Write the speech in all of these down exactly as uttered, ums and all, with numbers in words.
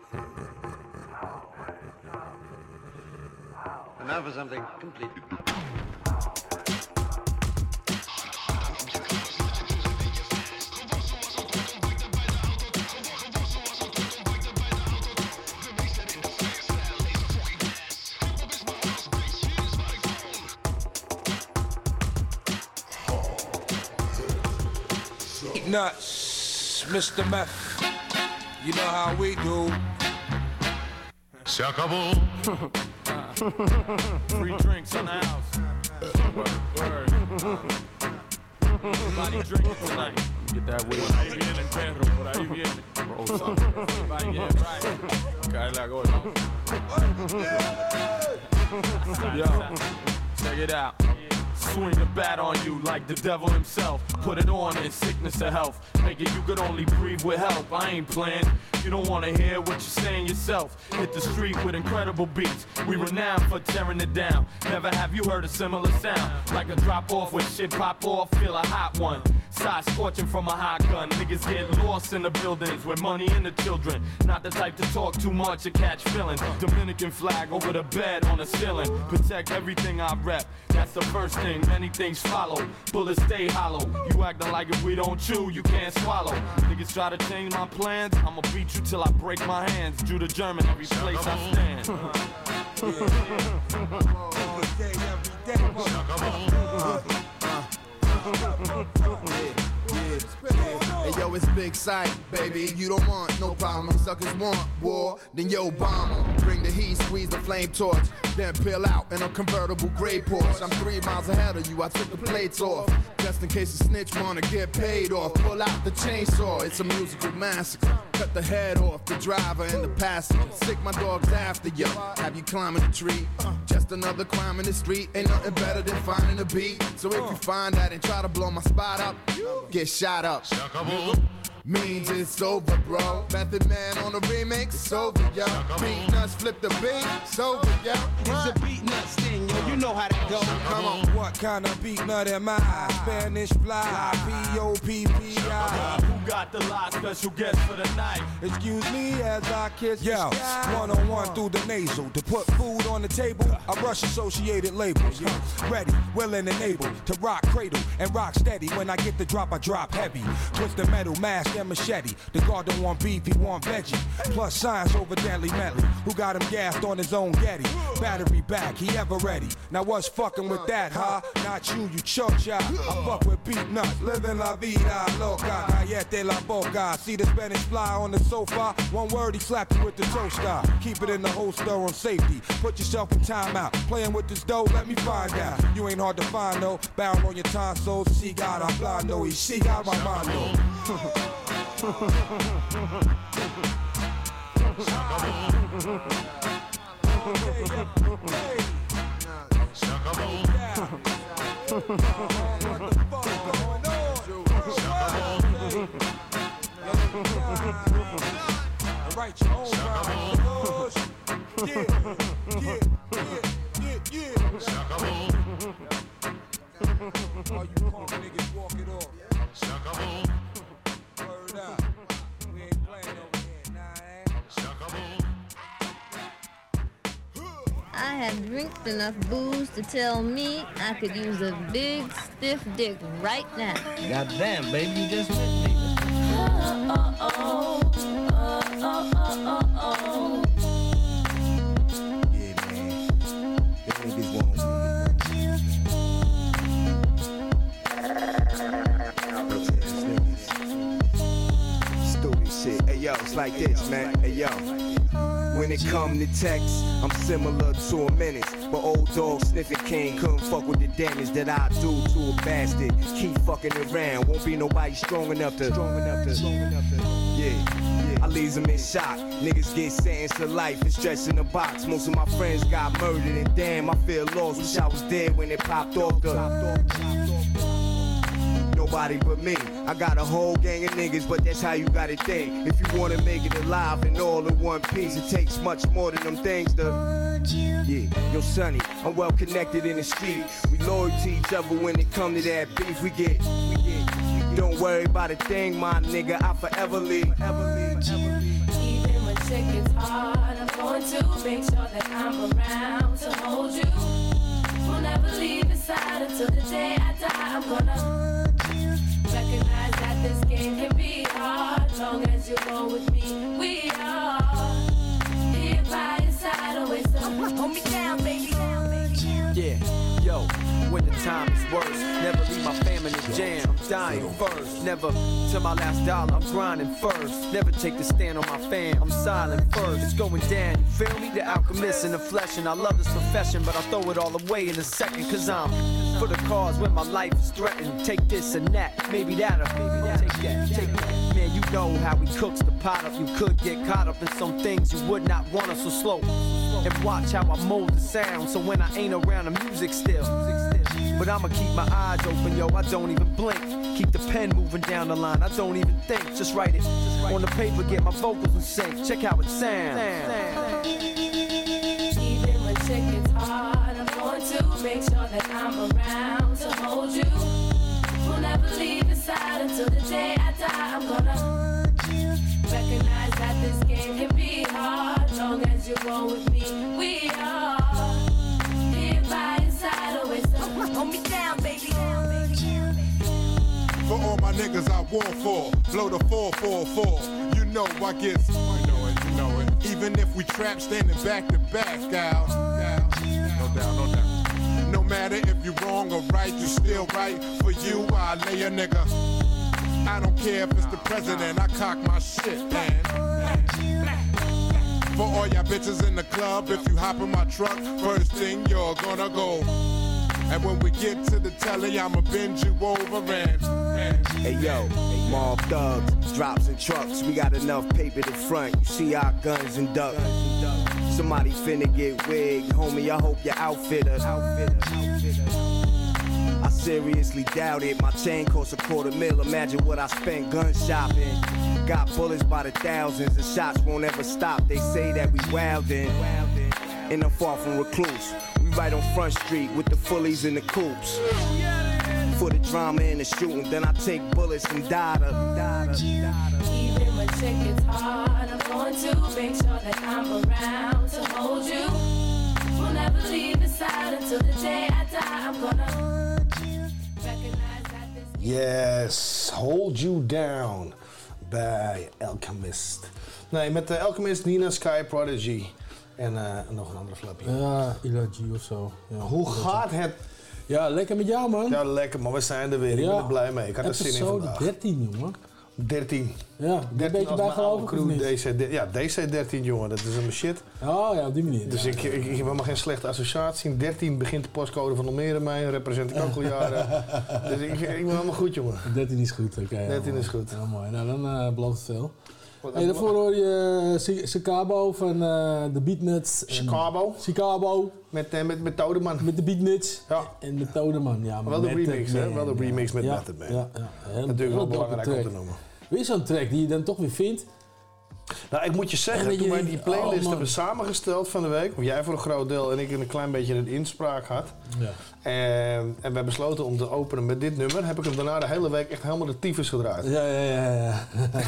And now for something completely... Nuts, Mister Meth, you know how we do. Se acabó. Free drinks in the house. Word, word. Everybody drinking tonight. Get that weed. Por ahí viene el perro, por ahí viene. Roll some. Everybody get right. Cae la gorda. Yo, check it out. Swing the bat on you like the devil himself. Put it on in sickness or health. Make it you could only breathe with help. I ain't playing. You don't wanna hear what you're saying yourself. Hit the street with incredible beats. We renowned for tearing it down. Never have you heard a similar sound. Like a drop off when shit pop off. Feel a hot one. Side scorching from a hot gun. Niggas get lost in the buildings with money and the children. Not the type to talk too much or catch feelings. Dominican flag over the bed on the ceiling. Protect everything I rep. That's the first thing. Many things follow. Bullets stay hollow. You acting like if we don't chew, you can't swallow. Niggas try to change my plans. I'ma beat you till I break my hands. Judah German every place I stand. Hey yo, it's Big Sight, baby. You don't want no problem. Suckers want war, then yo bomber. Bring the heat, squeeze the flame torch, then peel out in a convertible gray Porsche. I'm three miles ahead of you. I took the plates off, just in case a snitch wanna get paid off. Pull out the chainsaw. It's a musical massacre. Cut the head off the driver and the passenger. Sick my dogs after you. Have you climbing a tree? Just another crime in the street. Ain't nothing better than finding a beat. So if you find that and try to blow my spot up, get shot up. Means it's over, bro. Method Man on the remix, it's over, yo. Beat nuts, flip the beat, it's over, yo. It's a beat nuts thing, yo. You know how that go. Come on. What kind of beat nut am I? Spanish fly, P O P P I. Who got the last special guest for the night? Excuse me as I kiss Yo, one on one through the nasal. To put food on the table, I rush associated labels. Yo, ready, willing and able to rock cradle and rock steady. When I get the drop, I drop heavy. Twist the metal, mask and machete. The guard don't want beef, he want veggie. Plus science over deadly medley. Who got him gassed on his own Getty? Battery back, he ever ready. Now what's fucking with that, huh? Not you, you chocha. I fuck with beat nuts, living la vida loca. Callete la boca. See the Spanish fly on the sofa. One word, he slapped you with the toaster. Keep it in the holster on safety. Put yourself in timeout. Playing with this dough, let me find out. You ain't hard to find, no. Barrel on your tonsils. She got a blind, no. She got my mind, no. Write your own rhyme. Yeah, yeah, yeah, yeah, yeah. All you punk niggas walk it off. Word up. We ain't playing over here, nah, I had drank enough booze to tell me I could use a big, stiff dick right now. Goddamn, baby, you just met me. Oh, oh, oh, oh, oh, oh, oh. Yeah, man. Them niggas want stupid shit. Hey yo, it's like this, man. Hey yo. When it come to text, I'm similar to a menace. But old dog sniffing king couldn't fuck with the damage that I do to a bastard. Keep fucking around, won't be nobody strong enough to. Strong enough to. Strong enough to. Yeah, yeah. I leave them in shock. Niggas get sentenced to life and stretched in a box. Most of my friends got murdered and damn, I feel lost. Wish I was dead when it popped off the. Nobody but me. I got a whole gang of niggas, but that's how you gotta think. If you wanna make it alive and all in one piece, it takes much more than them things to. Yeah, yo, Sonny, I'm well connected in the street. We loyal to each other when it come to that beef. We get, we get. Don't worry about a thing, my nigga. I forever leave. Forever leave. Forever leave. Even when shit gets hard, I'm going to make sure that I'm around to hold you. We'll never leave your side until the day I die. I'm gonna recognize that this game can be hard. Long as you go with me, we are here by your side always. So hold me down, baby. Yeah, yo, when the time is worse, never leave my fam in the jam. I'm dying first, never till my last dollar. I'm grinding first, never take the stand on my fam. I'm silent first, it's going down. You feel me? The alchemist in the flesh, and I love this profession, but I'll throw it all away in a second. Cause I'm for the cause when my life is threatened. Take this and that, maybe that'll maybe that. Take that, take that. Man, you know how he cooks the pot up. You could get caught up in some things you would not want us so slow. And watch how I mold the sound, so when I ain't around the music still. But I'ma keep my eyes open, yo, I don't even blink. Keep the pen moving down the line, I don't even think. Just write it on the paper, get my vocals in sync. Check how it sounds. Even when shit gets hard, I'm going to make sure that I'm around to hold you. We'll never leave your side until the day I die. I'm gonna recognize that this game can be hard. Long as you go with me, we are here by your side always. So hold me down, baby. For all my niggas I war for, blow the four four four. You know I get, you know it, you know it. Even if we trap standing back to back, gal. No doubt, no doubt. No matter if you're wrong or right, you still right. For you, I lay a nigga. I don't care if it's the president, I cock my shit, man. For all y'all bitches in the club, if you hop in my truck, first thing you're gonna go. And when we get to the telly, I'ma bend you over and, and hey yo, mob thugs, drops and trucks. We got enough paper to front. You see our guns and ducks. Somebody finna get wigged, homie. I hope your outfitter. I seriously doubt it. My chain costs a quarter mil. Imagine what I spent gun shopping. Got bullets by the thousands, and shots won't ever stop. They say that we wildin', and I'm far from recluse. We right on Front Street with the fullies and the coops. For the drama and the shooting, then I take bullets and data. Even when shit gets hard, I'm going to make sure that I'm around to hold you. We'll never leave your side until the day I die. I'm gonna recognize that this. Yes, Hold You Down bij Alchemist. Nee, met de Alchemist, Nina Sky, Prodigy en uh, nog een andere flapje. Ja, Ila G of zo. Ja, hoe gaat het? Ja, lekker met jou, man. Ja, lekker, maar we zijn er weer. Ik ja. ben er blij mee. Ik had er zin in vandaag. dertien, jongen. dertien. Ja, een beetje bijgelovig of niet? D C, ja, D C dertien, jongen. Dat is een shit. Oh ja, op die manier. Dus ja, ik, ja. ik, ik heb helemaal geen slechte associatie. dertien begint de postcode van Almere mee. Represent ik ook al jaren. Dus ik, ik ben helemaal goed, jongen. dertien is goed, oké. Okay, dertien is goed. Ja, mooi. Nou, dan uh, belooft het veel. Hey, daarvoor hoor je Chicago van uh, de Beatnuts. Chicago? Chicago. Met, uh, met, met Todeman. Met de Beatnuts. Ja. En met Todeman, ja. Maar wel de remix, hè? Wel de remix met ja, Method Man. Ja, ja. Heel, natuurlijk wel belangrijk track. om te noemen. Weer zo'n track die je dan toch weer vindt. Nou, ik moet je zeggen, je toen wij denkt, die playlist oh, hebben samengesteld van de week, of jij voor een groot deel en ik een klein beetje een inspraak had, ja. en, en we besloten om te openen met dit nummer, heb ik hem daarna de hele week echt helemaal de tyfus gedraaid. Ja, ja, ja. ja.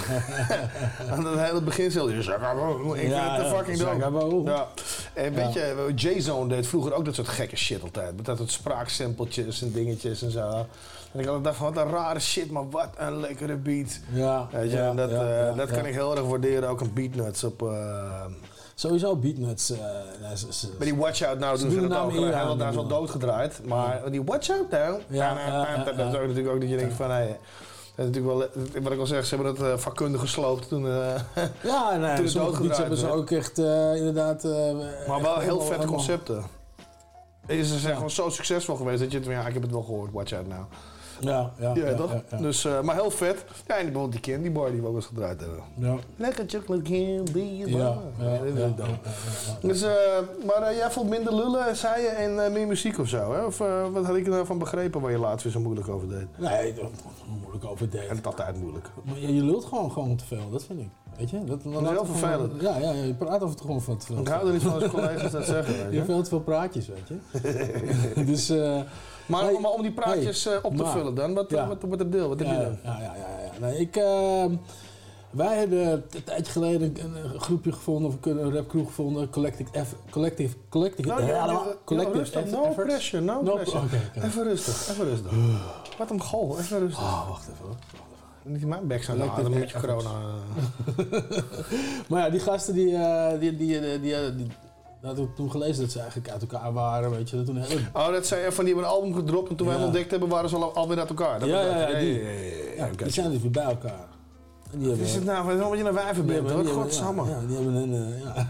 Aan het hele beginsel, ik vind ja, het te fucking dope. Ja. En weet ja. je, J-Zone deed vroeger ook dat soort gekke shit altijd, met dat soort spraaksampletjes en dingetjes en zo. En ik had dacht van, wat een rare shit, maar wat een lekkere beat. Ja, weet je, ja, en dat, ja, uh, ja, dat ja. kan ik heel erg waarderen, ook een Beatnuts op... Uh, Sowieso Beatnuts. Uh, nou, z- z- Bij die Watch Out Now doen ze dat ook. Hij is wel, wel doodgedraaid, maar ja. die Watch Out Now, ja, ja, ja, ja, dat is ook natuurlijk ook dat je denkt van... Hey, dat is natuurlijk wel, wat ik al zeg, ze hebben dat uh, vakkundig gesloopt toen, uh, ja, nee, toen het sommige beats hebben ze ook echt uh, inderdaad... Uh, maar wel heel vette helemaal... concepten. Ze zijn ja. gewoon zo succesvol geweest dat je het ja, ik heb het wel gehoord, Watch Out Now. Ja, ja, ja, ja, toch? Ja, ja. Dus, uh, maar heel vet. Ja, en bijvoorbeeld die Candy Bar die we ook eens gedraaid hebben. Ja. Lekker chocolate candy bar. Ja, ja, ja, ja, dat ja, ja, ja, ja. Dus, uh, maar uh, jij vond minder lullen, zei je, en uh, meer muziek of zo, hè? Of uh, wat had ik er nou van begrepen waar je laatst weer zo moeilijk over deed? Nee, moeilijk over deed. En het is altijd moeilijk. Maar je, je lult gewoon, gewoon te veel, dat vind ik. Weet je? Dat, dat is heel vervelend. Gewoon, ja, ja, je praat over het gewoon van te veel. Ik hou er niet van als collega's dat zeggen, weet je. Je hebt veel te veel praatjes, weet je. dus... Uh, Maar, hey, maar om die praatjes hey, uh, op te maar, vullen dan, wat, ja. wat, wat, wat het deel, wat heb ja, je dan? Ja, ja, ja. ja. Nee, ik, uh, Wij hebben een tijdje geleden een, een groepje gevonden, of een rapcrew gevonden, Collective F, Collective, Collective, Nou, ja, ja, ja, ja, Collective ja, rustig, F, no efforts. pressure, no, No, pressure. okay, okay. Even rustig, even rustig. Wat een goal, even rustig. Oh, wacht even hoor. Niet in mijn bek zijn, nou, dan moet je corona. Maar ja, die gasten die, uh, die, die, die, die, die dat had ik toen gelezen dat ze eigenlijk uit elkaar waren, weet je. Dat toen hele... Oh, dat zei van die hebben een album gedropt en toen Ja. wij hem ontdekt hebben waren ze al, alweer uit elkaar. Dat Ja, was ja, dat. ja, die, ja, ja, ja, ja, ja, die zijn dus weer bij elkaar. En die Wat hebben, is het nou? Wat je een wijver die bent, hebben- hoor. die hebben- Godsamme. Ja, ja, die hebben een, uh, ja.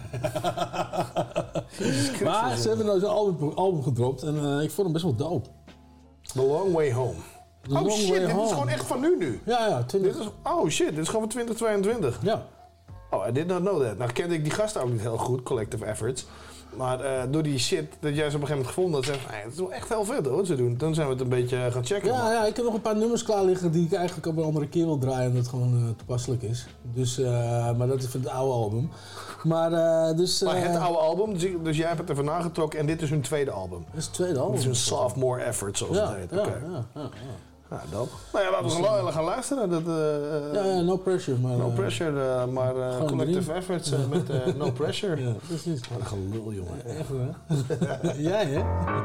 Maar ze hebben nou zo'n album, album gedropt en uh, ik vond hem best wel dope. The Long Way Home. The oh Long shit, Way dit Home. is gewoon echt van nu nu. Ja, ja. twintig... Dit is, oh shit, dit is gewoon van twintig tweeëntwintig. Ja. Oh, I did not know that. Nou kende ik die gasten ook niet heel goed, Collective Efforts. Maar uh, door die shit dat jij ze op een gegeven moment gevonden had, zeg hey, het is wel echt heel vet hoor, wat ze doen. Dan zijn we het een beetje gaan checken. Ja, ja, ik heb nog een paar nummers klaar liggen die ik eigenlijk op een andere keer wil draaien en dat gewoon uh, toepasselijk is. Dus, uh, maar dat is van het oude album. Maar, uh, dus, uh, Maar het oude album, dus, dus jij hebt het ervan nagetrokken en dit is hun tweede album. Dat is het tweede album. Het is een sophomore effort, zoals ja, het heet. ja, Okay. ja, ja, ja. Ja, dope. Nou ja, laten we Dus, gaan, gaan luisteren. Dat, uh, ja, ja, no pressure. Maar, no uh, pressure, uh, maar uh, Collective erin. Efforts uh, met uh, No Pressure. Ja, precies. Wat een gelul, jongen. Echt hè? Jij hè?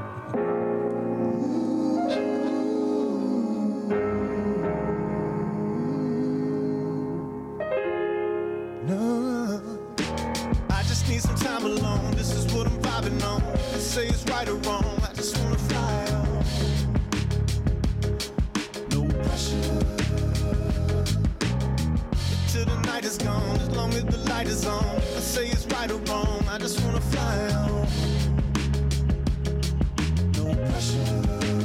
I just need some time alone. This is what I'm vibing on. They say it's right or wrong. I just wanna fly on. No pressure. Till the night is gone. As long as the light is on. I say it's right or wrong. I just wanna fly on. No pressure.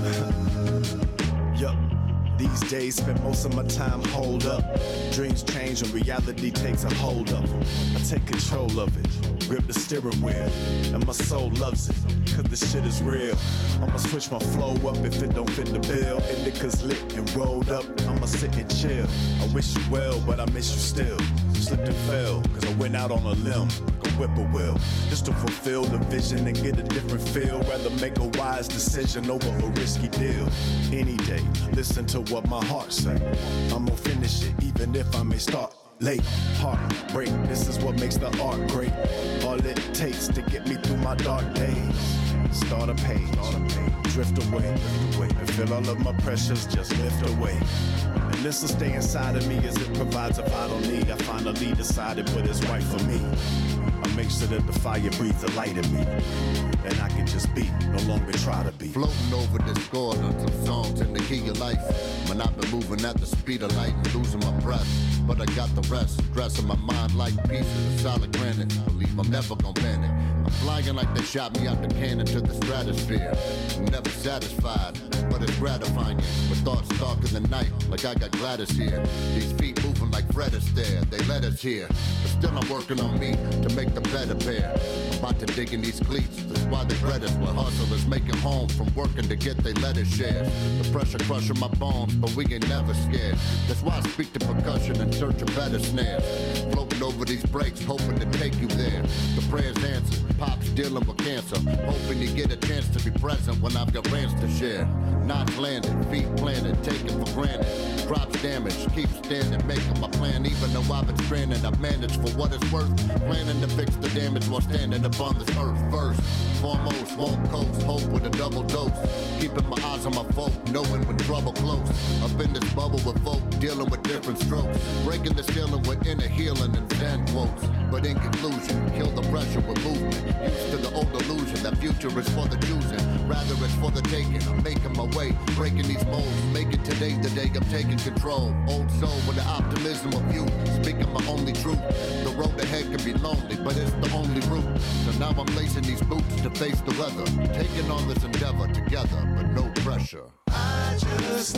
Yup. These days spend most of my time holed up. Dreams change and reality takes a hold of them. I take control of it, grip the steering wheel, and my soul loves it, cause this shit is real. I'ma switch my flow up if it don't fit the bill. Indica's lit and rolled up, I'ma sit and chill. I wish you well, but I miss you still. Slipped and fell, cause I went out on a limb, like a whippoorwill. Just to fulfill the vision and get a different feel. Rather make a wise decision over a risky deal. Any day, listen to what my heart say. I'ma finish it even if I may start late. Heartbreak, this is what makes the art great. All it takes to get me through my dark days. Start a page, drift away, and feel all of my pressures just lift away. And this will stay inside of me as it provides a vital need. I finally decided what is right for me. I make sure that the fire breathes the light in me. And I can just be, no longer try to be. Floating over this chord on some songs in the key of life. Man, I've been moving at the speed of light and losing my breath. But I got the rest, dressing my mind like pieces of solid granite. Believe I'm never gonna panic. I'm flying like they shot me out the cannon to the stratosphere. I'm never satisfied, but it's gratifying. With thoughts darker than night, like I got Gladys here. These feet moving like Fred Astaire, they let us here. But still I'm working on me to make the better pair. I'm about to dig in these cleats, that's why they bred us. What hustlers making home from working to get their letter shares. The pressure crushing my bones, but we ain't never scared. That's why I speak to percussion in search of better snares. Floating over these breaks, hoping to take you there. The prayers answered, Pop's dealing with cancer. Hoping you get a chance to be present when I've got rants to share. Knots landed, feet planted, taken for granted. Crops damaged, keep standing, making my plan. Even though I've been stranded, I've managed for what it's worth. Planning to fix the damage while standing upon this earth. First, foremost, won't coast, hope with a double dose. Keeping my eyes on my folk, knowing when trouble close. Up in this bubble with folk, dealing with different strokes. Breaking the ceiling with inner healing and zen quotes. But in conclusion, kill the pressure with movement. Used to the old illusion that future is for the choosing. Rather it's for the taking. I'm making my way, breaking these molds. Making today the day I'm taking control. Old soul with the optimism of youth. Speaking my only truth. The road ahead can be lonely, but it's the only route. So now I'm lacing these boots to face the weather. Taking on this endeavor together, but no pressure. I just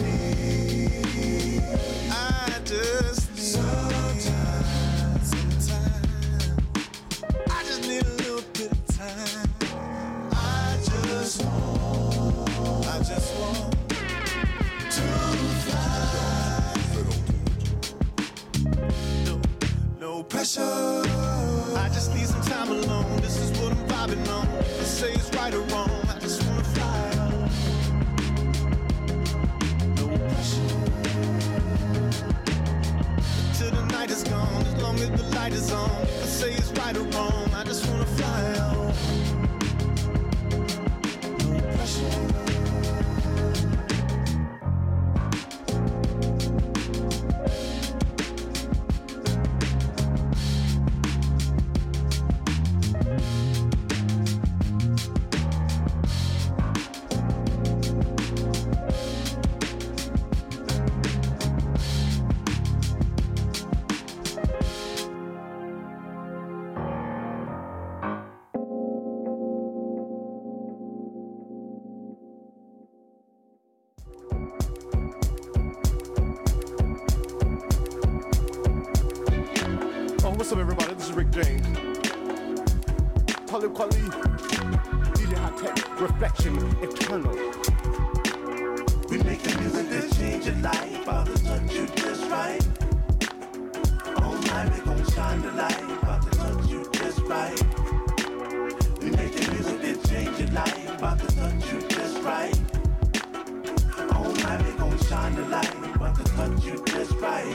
need, I just need some time, some time. I just need a little bit of time. I just want, I just want to fly. No, no pressure. I just need some time alone. This is what I'm vibing on. They say it's right or wrong. I just wanna fly on. No pressure. Till the night night is gone, as long as the light is on. I say it's right or wrong, I just wanna fly on. No pressure. What's up, everybody? This is Rick James. Talib Kweli, D J Hot Tech, Reflection Eternal. We make the music that change your life. About to touch you just right. All night we gon' shine the light. About to touch you just right. We make the music that change your life. About to touch you just right. All night we gon' shine the light. About to touch you just right.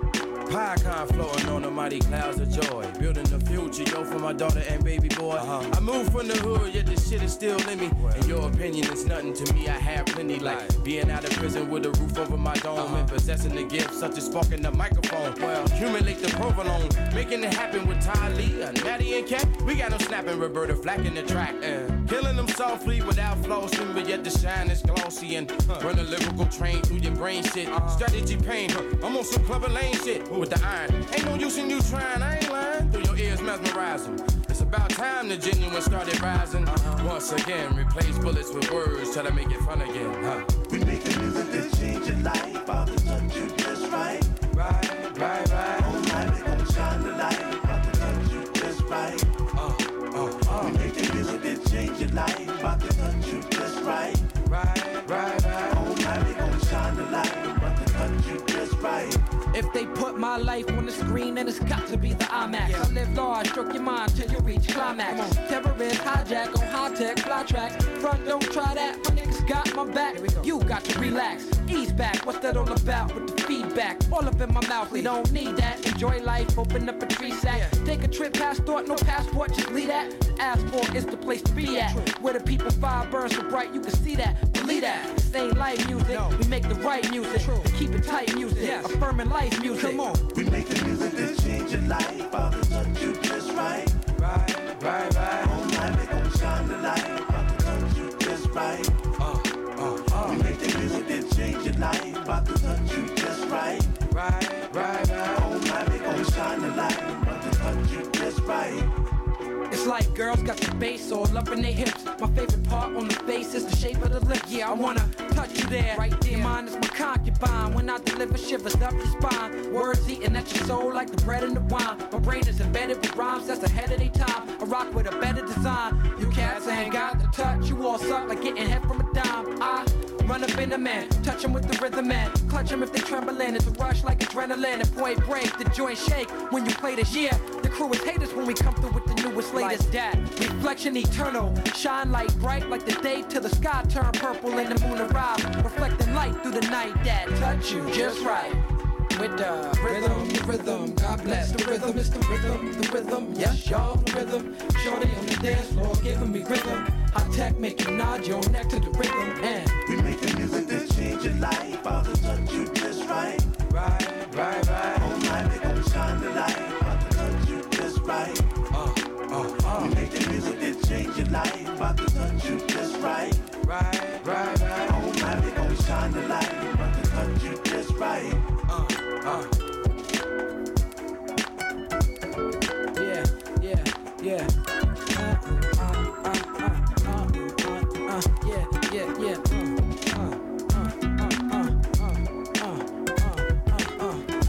Pie floating on the mighty clouds of joy. Building the future, yo, for my daughter and baby boy. Uh-huh. I moved from the hood, yet this shit is still in me. Well, in your opinion, it's nothing to me. I have plenty, like right. Being out of prison with a roof over my dome uh-huh. and possessing the gifts such as sparking the microphone. Well, accumulate the provolone, making it happen with Ty Lee and Maddie and Cat. We got them snapping Roberta Flack in the track, and killing them softly without flossing, but yet the shine is glossy and huh. run a lyrical train through your brain shit. Uh-huh. Strategy pain, huh. I'm on some Clubber Lane shit. Ooh. With the iron. Ain't no use in you trying, I ain't lying. Through your ears mesmerizing. It's about time the genuine started rising. Uh-huh. Once again, replace bullets with words till I make it fun again. Huh? We make the music that change your life. About to touch you just right. Right, right, right. All night we gon' shine the light. About to touch you just right. Uh, uh, uh. We make the music that change your life. About to touch you just right. Right, right, right. All night we gon' shine the light. About to touch you just right. If they put my life on the screen, then it's got to be the IMAX. Yeah. I live large, stroke your mind till you reach climax. Terrorist hijack on high tech fly tracks. Front, don't try that. My niggas got my back. Go. You got to relax. Ease back. What's that all about? With the feedback, all up in my mouth. We don't need that. Enjoy life. Open up a tree sack. Yeah. Take a trip past thought, no passport. Just leave that. The asphalt is the place to be at. Where the people fire burns so bright, you can see that. Believe that. This ain't life music. No. We make the right music. True. Keep it tight music. Yes. Affirming life. Music. Come on. We make the music that change your life. About to touch you just right. Right, right, right. All night we gon' shine the light. About to touch you just right. Uh, uh, uh. We make the music that change your life. About to touch you just right. Right, right, right. All night we gon' shine the light. About to touch you just right. It's like girls got the bass all up in their hips. My favorite part on the face is the shape of the lip. Yeah, I wanna touch you there. Right there, mine is my concubine. When I deliver shivers up your spine. Words eating at your soul like the bread and the wine. My brain is embedded with rhymes that's ahead of their time. I rock with a better design. You cats ain't got the touch. You all suck like getting hit from a dime. I run up in a man, touch them with the rhythm man. Clutch them if they trembling. It's a rush like adrenaline. And point break, the joint shake when you play this. Yeah, the crew is haters when we come through with the newest latest. Like that, reflection eternal. Shine light bright like the day till the sky turn purple and the moon arrive. Reflecting light through the night that touch you just right. With the rhythm, the rhythm, God bless the rhythm, it's the rhythm, the rhythm, yes y'all, the rhythm. Shorty on the dance floor giving me rhythm. High tech make you nod your neck to the rhythm. And we make the music that change your life. About to touch you just right. Right, right, right. All night we gon' shine the light. About to touch you just right. Uh, uh, uh. We make the music that change your life. About to touch you just right. Right, right, right. All night we gon' shine the light. About to touch you just right. Uh, uh. Yeah, yeah, yeah. Uh, uh, uh, uh, uh, uh, uh, yeah, yeah, yeah. Uh, uh, uh, uh, uh, uh, uh, uh, uh,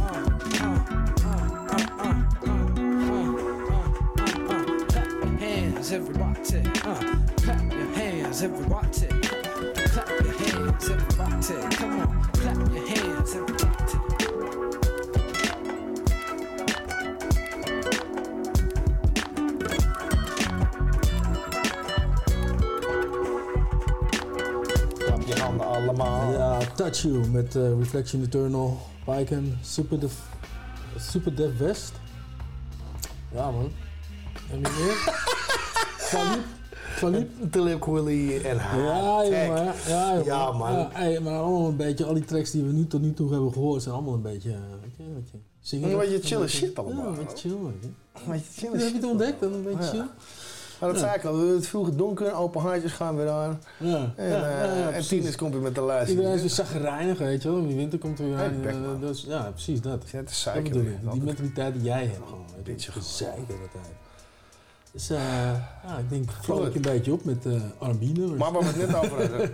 everybody, uh, clap your hands, everybody, clap your hands, everybody, come on, clap your hands, everybody. Klap je handen allemaal. Ja, Touch You met uh, Reflection Eternal, Pyken, super, de, Super Dev West. Ja, man. En wie meer? Talib. Talib. Talib Kweli en H. Ja, jongen. Ja, ja, ja, man. Ja, hey, maar allemaal een beetje, al die tracks die we nu tot nu toe hebben gehoord, zijn allemaal een beetje, weet je, weet je. Zingen. Een beetje chille shit allemaal. Ja, een beetje chill, weet je. Een beetje chille shit. Heb je het ontdekt? Een beetje ja. chill. Maar dat ja. zei ik al, het vroege donker, open haartjes gaan weer aan. Ja. En, ja, ja, ja, uh, en tieners komt weer met de lijst. Iedereen is weer zagrijnig, weet je wel. In die winter komt er weer aan. Hey, uh, dus, ja, precies dat. Ja, het is dat zeiken, bedoel ik. Die mentaliteit die jij hebt gewoon. Beetje zeiken de hele tijd. Dus uh, ja, ik denk, vloog ik een beetje op met uh, R en B-nummers. Maar waar we het net over hadden.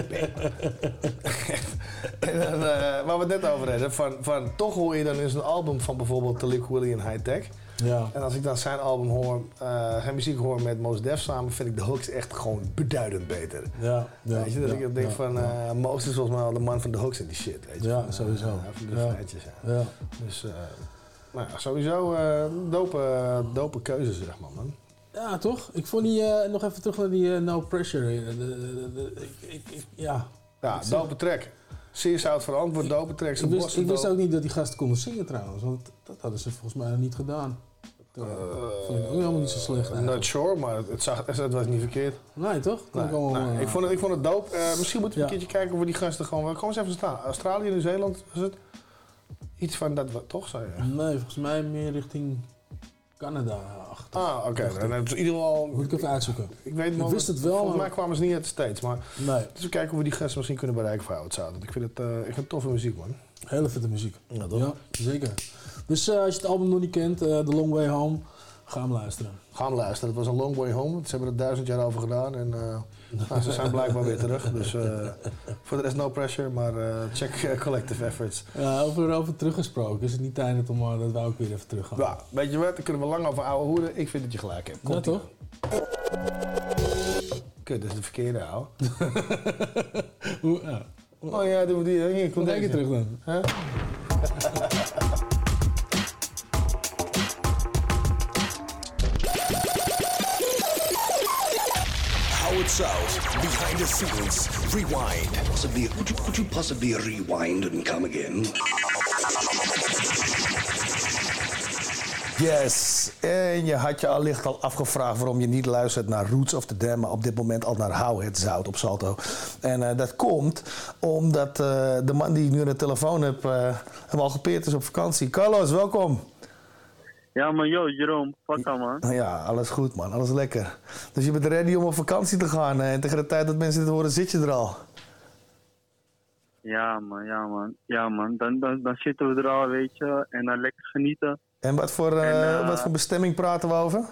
en dan, uh, waar we het net over hadden. Van, van, toch hoor je dan eens een album van bijvoorbeeld Talib Kweli en High Tech. Ja. En als ik dan zijn album hoor, uh, zijn muziek hoor met Mos Def samen, vind ik de hooks echt gewoon beduidend beter. Ja, ja, weet je, dat ja, ik denk ja, van, uh, ja. Mos is volgens mij al de man van de hooks en die shit. Weet je, ja, van, sowieso. Uh, van de ja. feitjes, ja. Ja. Dus uh, nou, sowieso uh, dope, dope keuze, zeg maar, man. Ja, toch? Ik vond die, uh, nog even terug naar die uh, No Pressure. Uh, de, de, de, de, ik, ik, ik, ja, ja dope track. Zeer zout verantwoord, dope tracks. Ik wist, ik wist ook niet dat die gasten konden zingen trouwens, want dat hadden ze volgens mij niet gedaan. Dat uh, vond ik ook helemaal niet zo slecht. I'm not sure, maar het, zag, het was niet verkeerd. Nee, toch? Nee, ik, allemaal, nee, uh, ik, vond het, ik vond het dope. Uh, misschien moeten we ja. een keertje kijken of we die gasten gewoon... Kom eens even staan. Australië, Nieuw-Zeeland, was het? Iets van dat, wat, toch, zei je? Nee, volgens mij meer richting Canada. Ah, oké. Okay. Dan hebben ze in ieder geval... Moet ik even uitzoeken. Ik, weet ik wist het wel. Volgens maar... mij kwamen ze niet uit de States, maar... Nee. Dus we kijken of we die gasten misschien kunnen bereiken voor Oud-Zout. Ik vind het, uh, ik vind het toffe muziek, man. Hele vette muziek. Ja, toch? Ja, zeker. Dus uh, als je het album nog niet kent, uh, The Long Way Home, ga hem luisteren. Ga hem luisteren. Het was een long way home. Ze hebben er duizend jaar over gedaan. En uh, nou, ze zijn blijkbaar weer terug. Dus uh, voor de rest no pressure. Maar uh, check uh, Collective Efforts. Ja, over, over teruggesproken. Is het niet tijd om uh, dat we ook weer even terug gaan? Ja, weet je wat? Daar kunnen we lang over ouwe hoeden. Ik vind dat je gelijk hebt. Komt ja, toch? Kut, dat is de verkeerde ouwe. Hoe, ja. Oh ja, doen we die. Hier, kom denk je terug dan. Huh? Howard South, behind the scenes, rewind. Possibly, could you, could you possibly rewind and come again? Yes, en je had je allicht al afgevraagd waarom je niet luistert naar Roots of the Dam, maar op dit moment al naar How It Zout op Salto. En uh, dat komt omdat uh, de man die ik nu aan de telefoon heb, uh, hem al gepeerd is op vakantie. Carlos, welkom. Ja man, yo, Jeroen, fuck aan man. Ja, alles goed man, alles lekker. Dus je bent ready om op vakantie te gaan en tegen de tijd dat mensen dit horen zit je er al. Ja man, ja man, ja man, dan, dan, dan zitten we er al, weet je, en dan lekker genieten. En wat voor, uh, en, uh, wat voor bestemming praten we over?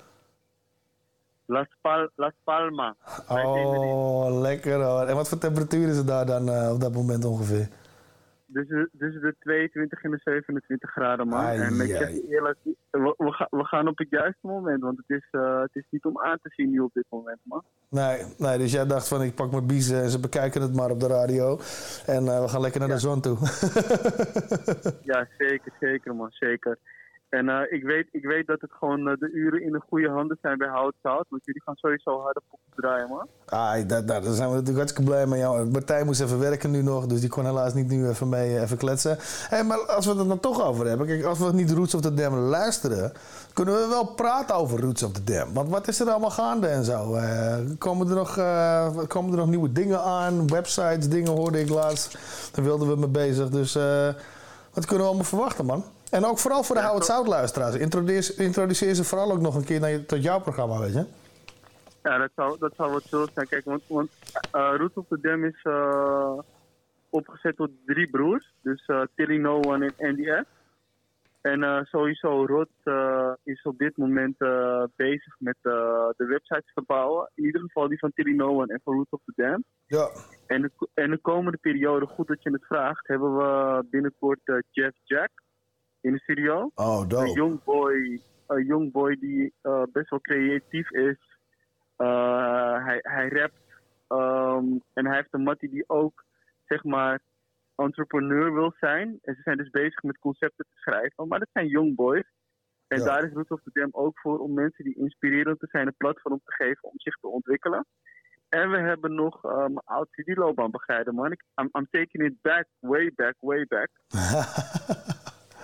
Las, Pal Las Palmas. Oh, lekker hoor. En wat voor temperatuur is het daar dan uh, op dat moment ongeveer? Dus, dus de tweeëntwintig en de zevenentwintig graden man. Ai, en ik zeg je eerlijk, we, we, ga, we gaan op het juiste moment, want het is, uh, het is niet om aan te zien nu op dit moment man. Nee, nee, dus jij dacht van ik pak mijn biezen en ze bekijken het maar op de radio. En uh, we gaan lekker naar ja. de zon toe. Ja, zeker, zeker man, zeker. En uh, ik, weet, ik weet dat het gewoon uh, de uren in de goede handen zijn bij Howard South. Want jullie gaan sowieso harde poppen draaien, man. Ah, dat, dat, daar zijn we natuurlijk hartstikke blij mee. Ja, Martijn moest even werken nu nog, dus die kon helaas niet nu even mee even kletsen. Hey, maar als we het er dan toch over hebben. Kijk, als we niet Roots of the Dam luisteren, kunnen we wel praten over Roots of the Dam. Want wat is er allemaal gaande en zo? Uh, komen, er nog, uh, komen er nog nieuwe dingen aan? Websites, dingen hoorde ik laatst. Daar wilden we mee bezig. Dus uh, wat kunnen we allemaal verwachten, man? En ook vooral voor de ja, Howard South luisteraars. Introduceer, introduceer ze vooral ook nog een keer naar je, tot jouw programma, weet je? Ja, dat zou, dat zou wat chill zijn. Kijk, want, want uh, Roots of the Dam is uh, opgezet door drie broers. Dus uh, Tilly No One en Andy F. En uh, sowieso, Rod uh, is op dit moment uh, bezig met uh, de websites verbouwen. In ieder geval die van Tilly No One en van Roots of the Dam. Ja. En de, en de komende periode, goed dat je het vraagt, hebben we binnenkort uh, Jeff Jack in de studio. Oh, dope. Een young boy, een young boy die uh, best wel creatief is. Uh, hij, hij rapt. Um, en hij heeft een mattie die ook, zeg maar, entrepreneur wil zijn. En ze zijn dus bezig met concepten te schrijven. Maar dat zijn young boys. En ja. daar is Roots of the Dam ook voor om mensen die inspirerend te zijn een platform te geven om zich te ontwikkelen. En we hebben nog uh, mijn oud C D-loopbaan begeleiden, man. Ik, I'm, I'm taking it back, way back, way back.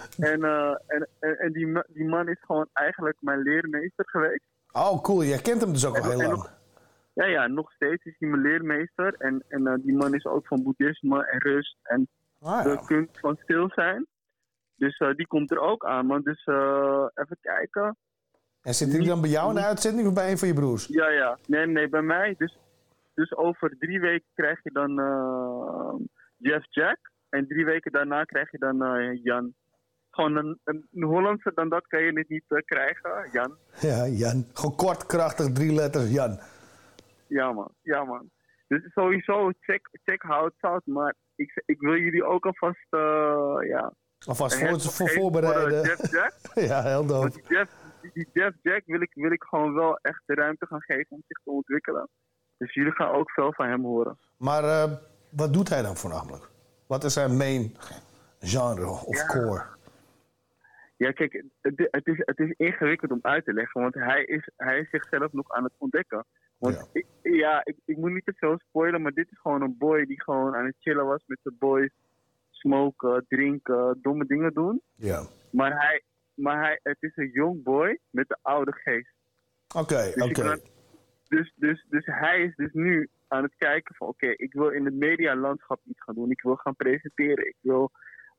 En, uh, en, en, en die, ma- die man is gewoon eigenlijk mijn leermeester geweest. Oh, cool. Jij kent hem dus ook al heel lang. Nog, ja, ja, nog steeds is hij mijn leermeester. En, en uh, die man is ook van boeddhisme en rust en ah, ja. de kunst van stil zijn. Dus uh, die komt er ook aan, man. Dus uh, even kijken. En zit hij dan bij jou in de uitzending of bij een van je broers? Ja, ja. Nee, nee, bij mij. Dus, dus over drie weken krijg je dan uh, Jeff Jack. En drie weken daarna krijg je dan uh, Jan. Gewoon een, een, een Hollandse, dan dat kan je het niet uh, krijgen, Jan. Ja, Jan. Gewoon kort, krachtig, drie letters, Jan. Ja, man. Ja, man. Dus sowieso, check, check Hout Zout. Maar ik, ik wil jullie ook alvast, uh, ja... Alvast voor, voor voorbereiden. Voor, uh, Jeff Jack. Ja, heel doof. Want die Jeff, die, die Jeff Jack wil ik, wil ik gewoon wel echt de ruimte gaan geven om zich te ontwikkelen. Dus jullie gaan ook veel van hem horen. Maar uh, wat doet hij dan voornamelijk? Wat is zijn main genre of ja. core? Ja, kijk, het, het, is, het is ingewikkeld om uit te leggen, want hij is, hij is zichzelf nog aan het ontdekken. Want ja, ik, ja ik, ik moet niet te veel spoilen, maar dit is gewoon een boy die gewoon aan het chillen was met zijn boys. Smoken, drinken, domme dingen doen. Ja. Maar, hij, maar hij, het is een jong boy met een oude geest. Oké, okay, dus oké. Okay. Dus, dus, dus hij is dus nu aan het kijken van oké, okay, ik wil in het medialandschap iets gaan doen. Ik wil gaan presenteren. Ik wil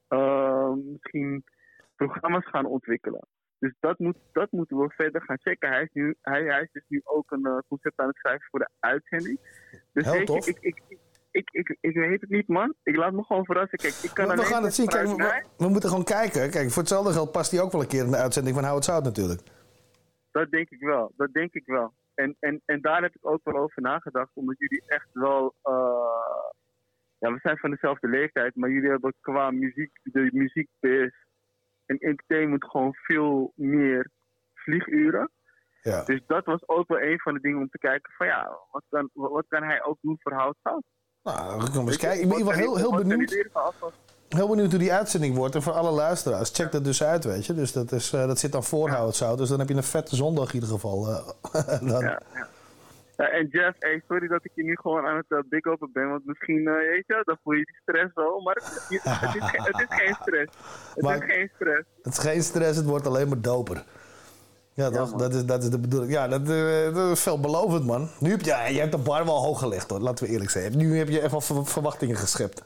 uh, misschien programma's gaan ontwikkelen. Dus dat, moet, dat moeten we verder gaan checken. Hij is, nu, hij, hij is dus nu ook een uh, concept aan het schrijven voor de uitzending. Dus heel weet tof. je, ik, ik, ik, ik, ik, ik weet het niet, man. Ik laat me gewoon verrassen. Kijk, ik kan we, we gaan het zien. Kijk, we, we moeten gewoon kijken. Kijk, voor hetzelfde geld past hij ook wel een keer in de uitzending van Hout Zout natuurlijk. Dat denk ik wel. Dat denk ik wel. En, en, en daar heb ik ook wel over nagedacht. Omdat jullie echt wel... Uh, ja, we zijn van dezelfde leeftijd. Maar jullie hebben qua muziek, de muziekbase en entertainment gewoon veel meer vlieguren. Ja. Dus dat was ook wel een van de dingen om te kijken van ja, wat kan, wat kan hij ook doen voor Hout Zout? Nou, we kunnen eens kijken. Ik ben in ieder geval heel, heel benieuwd. Heel benieuwd hoe die uitzending wordt. En voor alle luisteraars, check dat dus uit, weet je. Dus dat, is, uh, dat zit dan voor Hout Zout. Dus dan heb je een vette zondag in ieder geval. Uh, dan... ja, ja. Ja, en Jeff, hey, sorry dat ik je nu gewoon aan het uh, big open ben. Want misschien, uh, weet je, dan voel je die stress wel. Maar het, het, het, is, ge- het is geen stress. Het maar, is geen stress. Het is geen stress, het wordt alleen maar doper. Ja, toch? Ja, dat, is, dat is de bedoeling. Ja, dat, uh, dat is veelbelovend, man. Nu heb je, ja, je hebt de bar wel hoog gelegd, hoor. Laten we eerlijk zijn. Nu heb je even ver- verwachtingen geschept.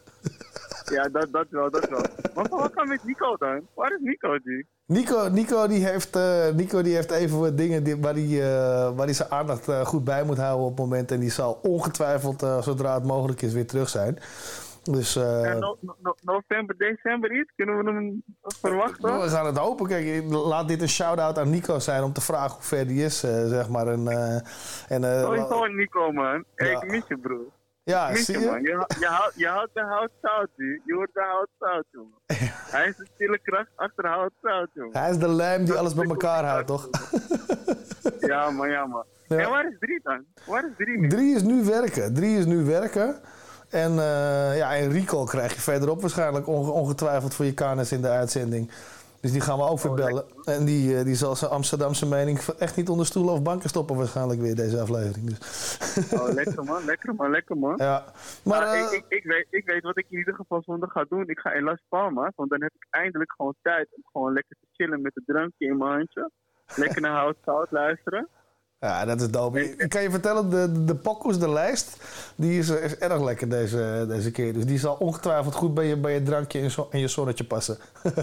Ja, dat, dat wel, dat wel. Maar wat gaan we met Nico dan? Waar is Nico, die? Nico, Nico, die heeft, uh, Nico die heeft even wat dingen die, waar hij uh, waar hij zijn aandacht uh, goed bij moet houden op het moment. En die zal ongetwijfeld, uh, zodra het mogelijk is, weer terug zijn. Dus, uh, ja, no, no, november, december iets? Kunnen we hem verwachten? We gaan het hopen. Kijk, laat dit een shout-out aan Nico zijn om te vragen hoe ver die is, uh, zeg maar. En, uh, en, uh, Sowieso Nico, man. Hey, ja. Ik mis je, broer. Ja, mis zie je, je? Man. Je, je, houdt, je houdt de Hout Zout, je. Je hoort de Hout Zout, jongen. Hij is de stille kracht achter Hout Zout, jongen. Hij is de lijm die alles bij elkaar houdt, toch? Ja, man, ja, man. Ja. En waar is drie dan? Waar is drie nu? Drie is nu werken. Drie is nu werken. En, uh, ja, en Rico krijg je verderop waarschijnlijk onge- ongetwijfeld voor je kanis in de uitzending. Dus die gaan we ook weer bellen. Oh, en die, uh, die zal zijn Amsterdamse mening echt niet onder stoelen of banken stoppen waarschijnlijk weer deze aflevering. Dus. Oh, lekker man, lekker man, lekker man. Ja. Maar, nou, uh, ik, ik, ik, weet, ik weet wat ik in ieder geval zondag ga doen. Ik ga in Las Palmas, want dan heb ik eindelijk gewoon tijd om gewoon lekker te chillen met een drankje in mijn handje. Lekker naar Hout Zout luisteren. Ja, dat is dope. Ik kan je vertellen, de, de pokoes, de lijst, die is, is erg lekker deze, deze keer. Dus die zal ongetwijfeld goed bij je, bij je drankje en, zo, en je zonnetje passen.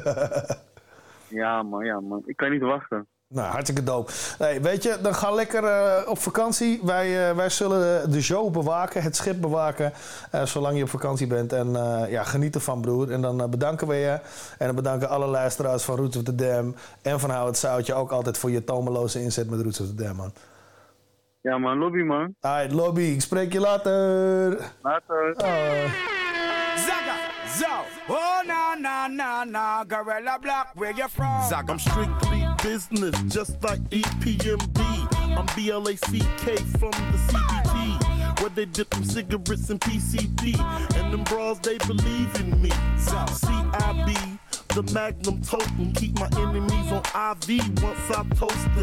Ja man, ja man. Ik kan niet wachten. Nou, hartstikke dope. Nee, weet je, dan ga lekker uh, op vakantie. Wij, uh, wij zullen de show bewaken, het schip bewaken, uh, zolang je op vakantie bent. En uh, ja, geniet ervan, broer. En dan uh, bedanken we je. En dan bedanken alle luisteraars van Roots of the Dam en van Hout Zoutje ook altijd voor je tomeloze inzet met Roots of the Dam, man. Ja man, lobby man. Alright, lobby. Ik spreek je later. Later. Oh. Zaga, zo. Oh, na, na, na, na. Gorilla Block, where you from? Zag, I'm strictly business, just like E P M D. I'm B L A C K from the C B T, where they dip them cigarettes in P C P. And them bras, they believe in me. C I B, the Magnum totem. Keep my enemies on I V once I toast them.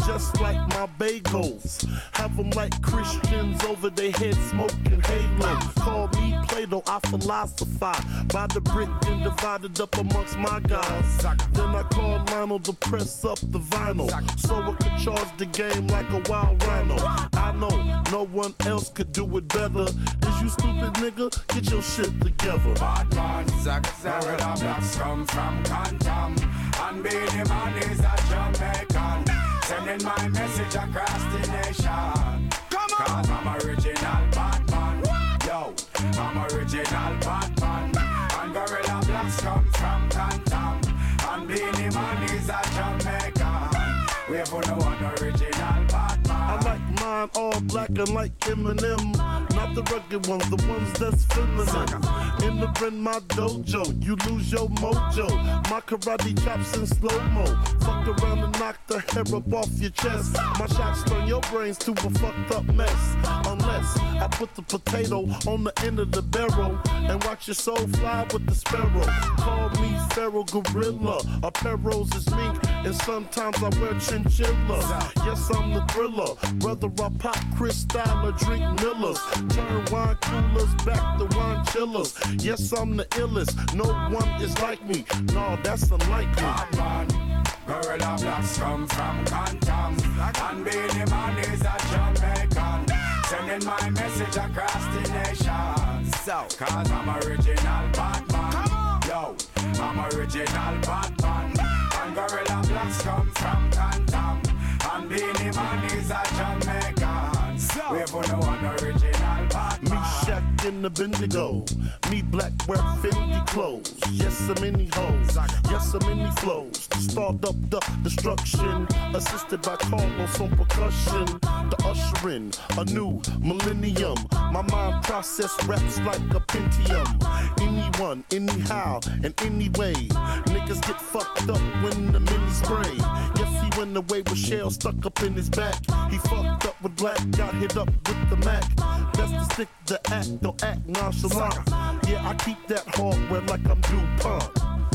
just like my bagels. Have them like Christians over their head smoking halo. Call me Plato, I philosophize by the brick and divided up amongst my guys. Then I call Lionel to press up the vinyl, so I could charge the game like a wild rhino. I know no one else could do it better. Is you stupid nigga? Get your shit together. Bad man, Zach, Zarela Blacks come from Cantam, and Beanie Man is a Jamaican, sending my message across the nation. Come on, cause I'm original Batman. Yo, I'm original Batman, and Gorilla Blacks come from Cantam, and Beanie Man is a Jamaican. We have no one original Batman. I like mine all black and like Eminem. Not the rugged ones, the ones that's feminine. Entering my dojo, you lose your mojo. My karate chops in slow-mo. Fuck around and knock the hair up off your chest. My shots turn your brains to a fucked up mess. Unless I put the potato on the end of the barrel and watch your soul fly with the sparrow. Call me Pharaoh Gorilla. A pair rose is mink, and sometimes I wear chinchillas. Yes, I'm the thriller. Whether I pop Cristal or drink Millers, turn wine coolers back to wine chillers. Yes, I'm the illest. No one is like me. No, that's unlikely. Batman, Gorilla Blacks come from Cantam, and Beanie Man is a Jamaican, sending my message across the nation. So, cause I'm original Batman. Yo, I'm original Batman, and Gorilla Blacks come from Cantam, and Beanie Man is a Jamaican. So, we have no one original Batman. Me Shaq in the Bendigo. Me black wear Fendi clothes. Yes, I'm in the hoes. Yes, I'm in the flows. To start up the destruction. Assisted by Carlos on percussion. The ushering a new millennium. My mind process raps like a Pentium. Anyone, anyhow, and anyway. Niggas get fucked up when the mini spray. Yes, he went away with shell stuck up in his back. He fucked up with black, got hit up with the Mac. Best to stick the act, don't act nonchalant. Yeah, I keep that hardware like I'm DuPont.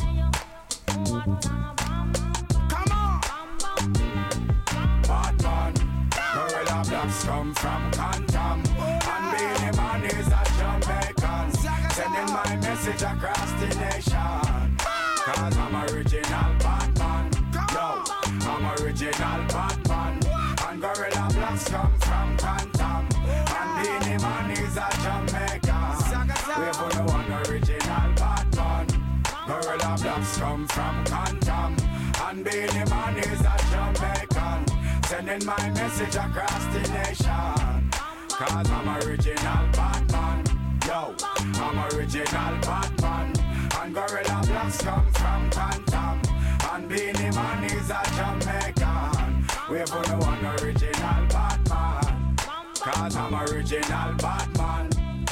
Come on! Batman, Gorilla Blacks come from Cantam, and Beanie Man is a Jamaican, sending my message across the nation. Cause I'm original Batman. Yo, I'm original Batman, and Gorilla Blacks come from Cantam, and Beanie Man is a Jamaican. We have no one original Batman. Gorilla Blacks come from Cantam, and Beanie Man is a Jamaican, sending my message across the nation. Cause I'm original Batman. Yo, I'm original Batman, and Gorilla Blacks come from Cantam, and Beanie Man is a Jamaican. We have no one original Batman. Cause I'm original Batman.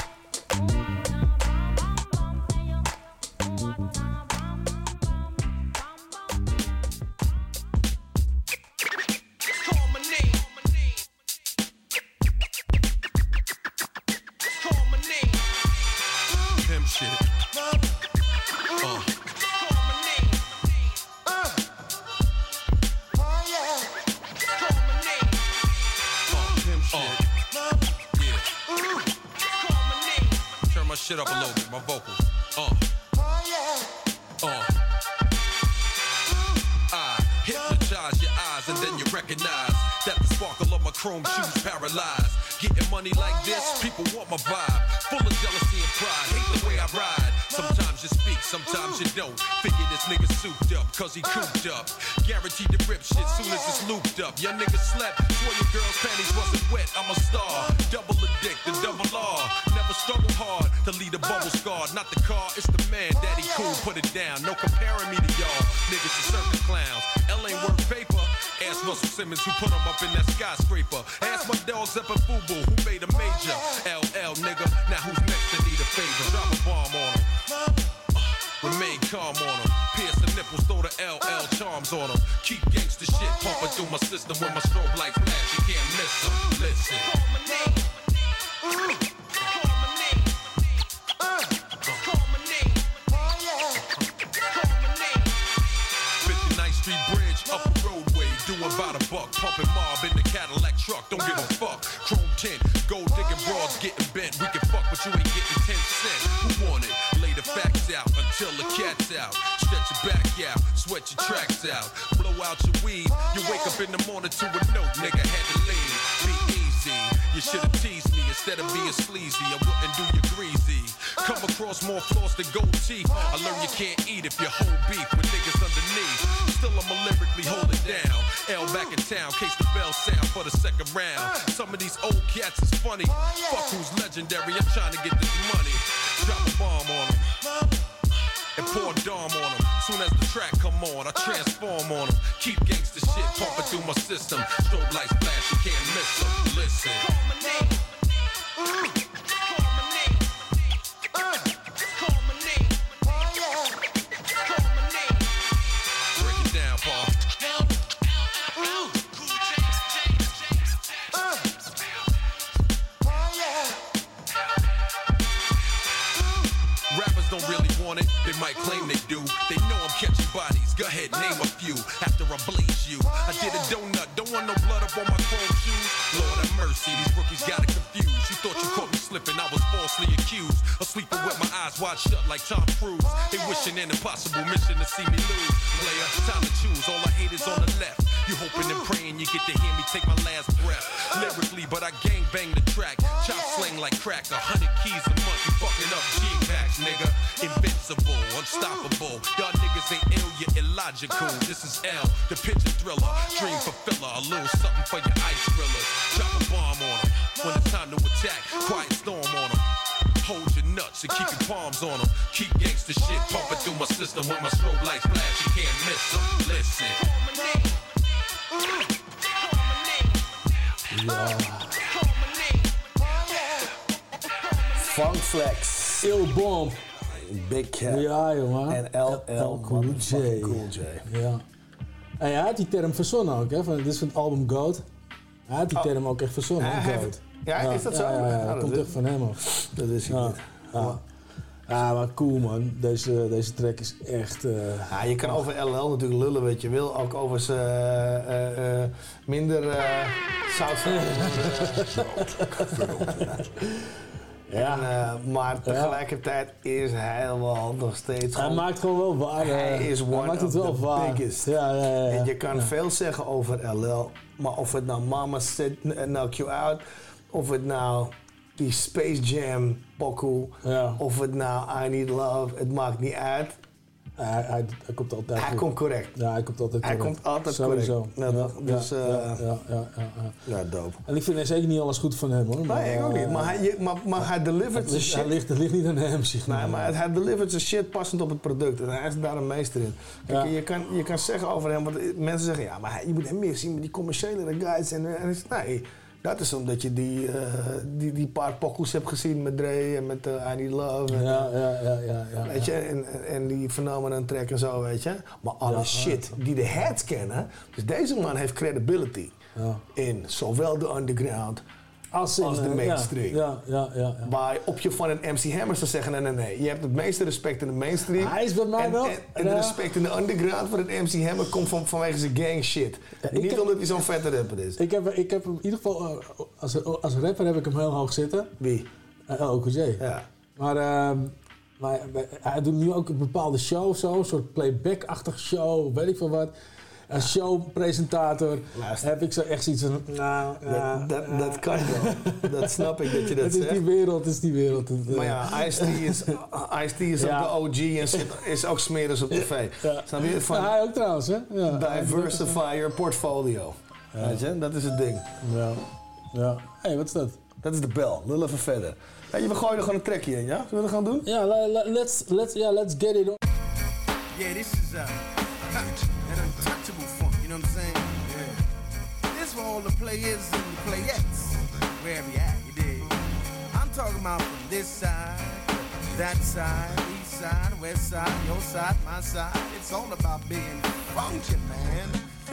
Shit up a little bit, my vocals. Uh. Uh. I hypnotize your eyes and then you recognize that the sparkle of my chrome shoes paralyzed. Getting money like this, people want my vibe. Full of jealousy and pride, hate the way I ride. Sometimes you speak, sometimes you don't. Figure this nigga souped up, cause he cooped up. Guaranteed to rip shit soon as it's looped up. Your nigga slept, swore your girl's panties wasn't wet. I'm a star, double addicted, double R. Never struggle hard to lead a bubble scar. Not the car, it's the man, daddy cool, put it down. No comparing me to y'all, niggas are circus clowns. L ain't worth paper. Ask Russell Simmons who put him up in that skyscraper. Ask my dogs up in Fubu who made a major. L L nigga, now who's next to need a favor? Drop a bomb on him. Uh, remain calm on him. Pierce the nipples, throw the L L charms on him. Keep gangsta shit pumping through my system. When my strobe lights flash, you can't miss them. Listen. Call my name. Call my name. Call my name. Call my name. fifty-ninth Street Bridge, up a roadway. Do about a buck, pumping mob in the Cadillac truck. Don't give a fuck. Chrome tint, gold digging broads getting bent. We can fuck, but you ain't getting ten cent. Who want it? Lay the facts out until the cat's out. Stretch your back out, sweat your tracks out. Blow out your weed. You wake up in the morning to a note, nigga had to leave. Be easy. You should've teased me instead of being sleazy. I wouldn't do you greasy. Come across more flaws than gold teeth. I learned you can't eat if you hold beef with niggas underneath. Still I'ma lyrically hold it down. L back in town, case the bell sound for the second round. Some of these old cats is funny. Fuck who's legendary, I'm trying to get this money. Drop a bomb on them and pour Dom on them. Soon as the track come on, I transform on them. Keep gangsta shit pumping through my system. Strobe lights flash, you can't miss them. Listen. Break it down, Paul. Rappers don't really want it, they might claim they do. They know I'm catching bodies, go ahead, name a few. After I bleach you, I did a donut, don't want no blood up on my chrome shoes. Lord have mercy, these rookies got it confused. You thought you caught me slipping, I was falsely accused of sleeping with my eyes wide shut like Tom Cruise. They wishing an impossible mission to see me lose. Player, time to choose, all I hate is on the left. You hoping and praying you get to hear me take my last breath. Lyrically, but I gang bang the track. Chop slang like crack, a hundred keys a month. You fucking up G-Packs, nigga. Invincible, unstoppable. Y'all niggas ain't ill, you're illogical. This is L, the picture thriller. Dream fulfiller, a little something for your ice thrillers. Drop a bomb on them. When it's time to attack, quiet storm on them. Hold your nuts and keep your palms on them. Keep gangsta shit pumping through my system. When my strobe lights flash, you can't miss them. Listen. Ja. Funk Flex. Il Bom. Big Cat. Ja, jongen. En L L Cool J. Cool J. Ja. En hij had die term verzonnen ook, hè? Van, dit is van het album Goat. Hij had die Oh. term ook echt verzonnen, Ja, hè, hij Goat. heeft- ja, is dat zo? Ja, ja, ja, Ja, dat dat komt is- echt van hem af. Dat is hij ja. niet. Ja. Ja, maar cool man. Deze, deze track is echt... Uh, ja, je kan over L L natuurlijk lullen wat je wil. Ook over zijn uh, uh, uh, minder uh, zoutvrij. Ja. En, uh, maar tegelijkertijd is hij wel nog steeds... Hij gewoon, maakt gewoon wel waar. Hij is hij one maakt of het wel the waar. biggest. Ja, ja, ja, ja. En je kan ja. veel zeggen over L L. Maar of het nou Mama Said Knock You Out... Of het nou die Space Jam pokoe... Ja. Of het nou I Need Love... Het maakt niet uit. Hij, hij, hij komt altijd Hij goed. komt correct. Ja, hij komt altijd Hij correct. komt altijd Sowieso. correct. Ja, Ja, dus, ja, uh, ja, ja, ja, ja, ja. Ja, dope. En ik vind zeker niet alles goed van hem hoor. Maar, Nee, ik ook niet. Maar hij, je- maar, maar hij delivert het, zijn ligt, shit. hij ligt, het ligt niet aan hem, zeg maar. Nee, maar hij delivert zijn shit passend op het product. En hij is daar een meester in. Kijk, Ja. je, kan, je kan zeggen over hem, want mensen zeggen, ja, maar hij, je moet hem meer zien met die commerciële guys. En, en is, nee, dat is omdat je die, uh, die, die paar pokoes hebt gezien met Dre en met uh, I Need Love. En, Ja, ja, ja, ja, ja. Weet je, en, en- en die Phenomenon track en zo, weet je. Maar alle Ja, shit die de heads kennen. Dus deze man heeft credibility Ja. in zowel de underground Als, in, als de eh, mainstream. Ja, ja, ja. ja. Waar op je van een M C Hammer zou zeggen, nee, nee, nee. Je hebt het meeste respect in de mainstream. Hij is bij mij en, wel- En, en de ja. respect in de underground voor het M C Hammer komt van, vanwege zijn gang shit. ik Niet heb- omdat hij zo'n vette rapper is. Ik heb, ik heb hem in ieder geval, uh, als, als rapper heb ik hem heel hoog zitten. Wie? Uh, L Cool J. Ja. Maar, uh, maar hij doet nu ook een bepaalde show of zo, een soort playback-achtige show, weet ik veel wat. Een showpresentator. Luister. Heb ik zo echt zoiets van, nou, Dat, dat, dat kan wel. Dat snap ik dat je dat het is zegt. die wereld, het is die wereld. Het, uh, Maar ja, Ice-T is, Ice-T is Ja. ook de O G en zit, is ook smerig op tv. Ja. Snap je? Van Ja, hij ook trouwens, hè? Ja. diversify your portfolio. Ja. Weet je, dat is het ding. Ja. Ja. Hé, hey, wat is dat? Dat is de bel. Lul even verder. Weet je, we gooien er gewoon een trekje in, ja? Zullen we dat gaan doen? Ja, le- le- let's, let's, yeah, let's get it on. Yeah, this is uh, an untouchable funk, you know what I'm saying? Yeah. This for all the players and the playettes, wherever you at, you dig? I'm talking about from this side, that side, east side, west side, your side, my side. It's all about being funky, man.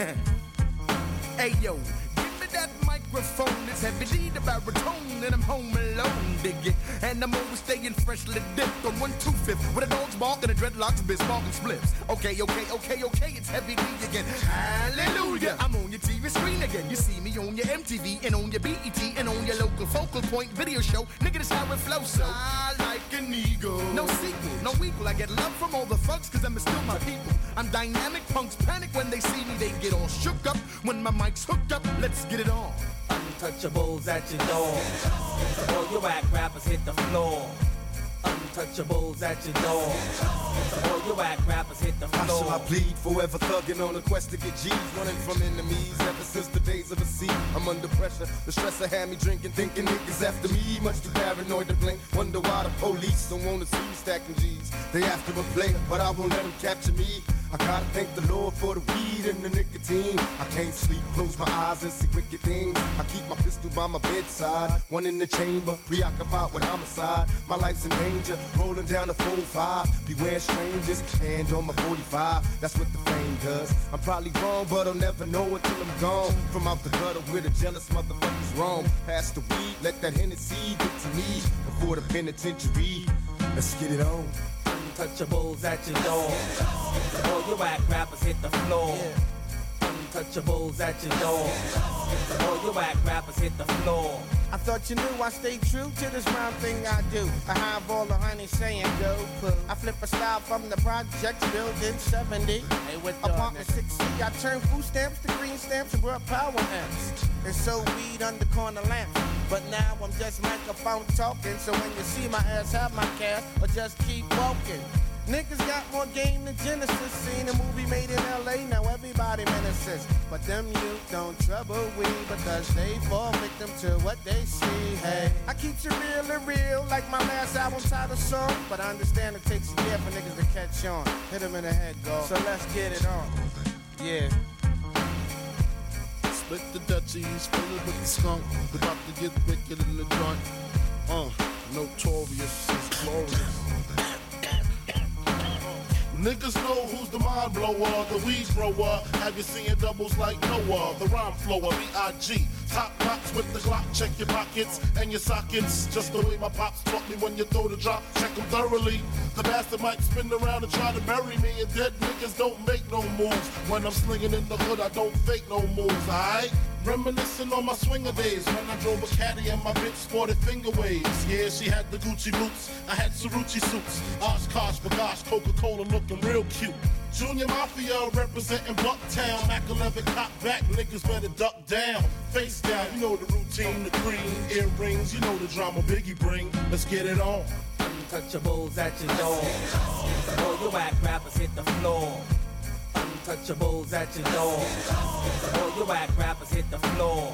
Hey, yo, give me that microphone. It's heavy D, the baritone, and I'm home alone, dig it. And I'm always staying freshly dipped on one two fifth with a dog's bark and a dreadlocks, biz bark and spliffs. Okay, okay, okay, okay, it's heavy D again. Hallelujah, I'm on your the screen again. You see me on your M T V and on your B E T and on your local focal point video show. Nigga, this how it flows, so I like an eagle. No sequel, no equal. I get love from all the thugs cause I'm still my people. I'm dynamic, punks panic when they see me. They get all shook up when my mic's hooked up. Let's get it on. Untouchables at your door. All your whack rappers hit the floor. Untouchables at your door. All your whack rappers hit the floor. How shall I plead? Forever thugging on a quest to get G's. Running from enemies ever since the days of a sea. I'm under pressure. The stress had me drinking, thinking niggas after me. Much too paranoid to blink. Wonder why the police don't wanna see me stacking G's. They after a player, but I won't let them capture me. I gotta thank the Lord for the weed and the nicotine. I can't sleep, close my eyes and see wicked things. I keep my pistol by my bedside, one in the chamber, preoccupied with homicide. My life's in danger, rolling down the four five. Beware strangers, hand on my forty-five. That's what the fame does. I'm probably wrong, but I'll never know it till I'm gone. From out the gutter where the jealous motherfuckers roam. Pass the weed, let that Hennessy get to me before the penitentiary. Let's get it on. Untouchables at your door. All your whack rappers hit the floor. Untouchables at your door. All your whack rappers hit the floor. I thought you knew I stay true to this rhyme thing I do. I have all the honey saying go poo. I flip a style from the projects built in seventy. Hey, apartment six C, I turn food stamps to green stamps and brought power amps. And so weed under corner lamps. But now I'm just microphone talking. So when you see my ass, have my cash or just keep walking. Niggas got more game than Genesis. Seen a movie made in L A, now everybody menaces. But them youth don't trouble we because they fall victim to what they see. Hey, I keep it real and real like my last album title song. But I understand it takes a year for niggas to catch on. Hit them in the head, go. So let's get it on. Yeah. Split the Dutchies, fill it with the skunk. We about to get wicked in the joint. Uh, notorious is glorious. Niggas know who's the mind blower, the weed grower. Have you seen doubles like Noah? The rhyme flower, B I G Top knots with the Glock, check your pockets and your sockets. Just the way my pops taught me when you throw the drop, check them thoroughly. The bastard might spin around and try to bury me, and dead niggas don't make no moves. When I'm slinging in the hood, I don't fake no moves, alright? Reminiscing on my swinger days when I drove a caddy and my bitch sported finger waves. Yeah, she had the Gucci boots, I had Cerucci suits. Oshkosh, Bagash, Coca-Cola looking real cute. Junior Mafia representing Bucktown. Mac eleven cop back, niggas better duck down. Face down, you know the routine, the cream, earrings, you know the drama Biggie bring. Let's get it on. Untouchables at your door. All your whack rappers hit the floor. Untouchables at your door. All your whack rappers hit the floor.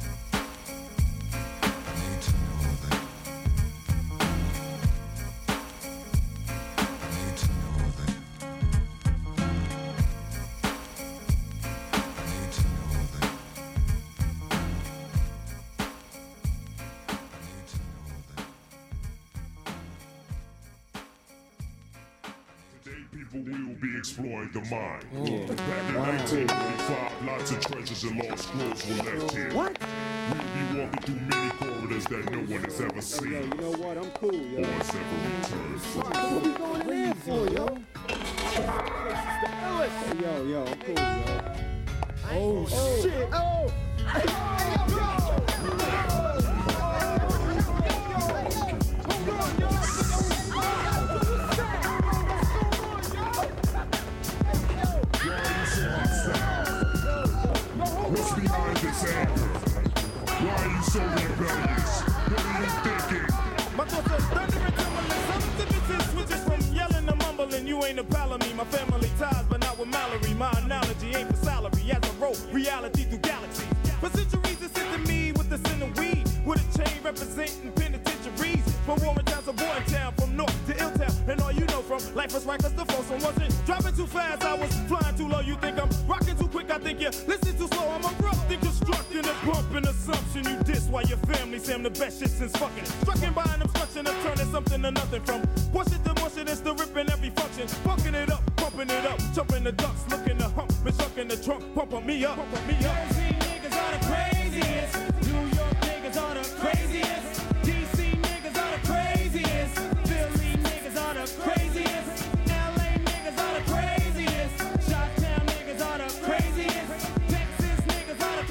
Will be exploring the mind. Yeah. Back in nineteen eighty-five, lots of treasures and lost scrolls were left here. What? We'll be walking through many corridors that no one has ever seen. Yo, you know what? I'm cool, yo. Or has ever returned from. What are we going there for, yo? Hey, yo, yo, I'm cool, yo. Oh, oh shit. Oh! What's behind this anger? Why are you so rebellious? What are you thinking? My thoughts are thunder and tumbling. Some sentences switches from yelling to mumbling. You ain't a pal of me. My family ties, but not with Mallory. My analogy ain't for salary. As I roll reality through galaxies. For centuries, it's sent to me with the sin of weed. With a chain representing penitentiaries. From Warren Town to Boy Town, from North to Ill Town. And all you know from life was right, cause the first one wasn't driving too fast. I was flying too low. You think I'm rocking too quick? I think you listen too slow. I'm abruptly constructing a bumping assumption. You diss while your family say I'm the best shit since fucking. Strucking by an obstruction of turning something to nothing. From push it to mush it, it's the ripping every function. Pumping it up, pumping it up, jumping the ducks, looking the hump, been sucking the trunk, pumping me up, pumping me up. Jersey niggas are the craziest. New York niggas are the craziest. D C niggas are the craziest. Philly niggas are the craziest. L A niggas are the craziest. Shot Town niggas are the craziest. Texas niggas are the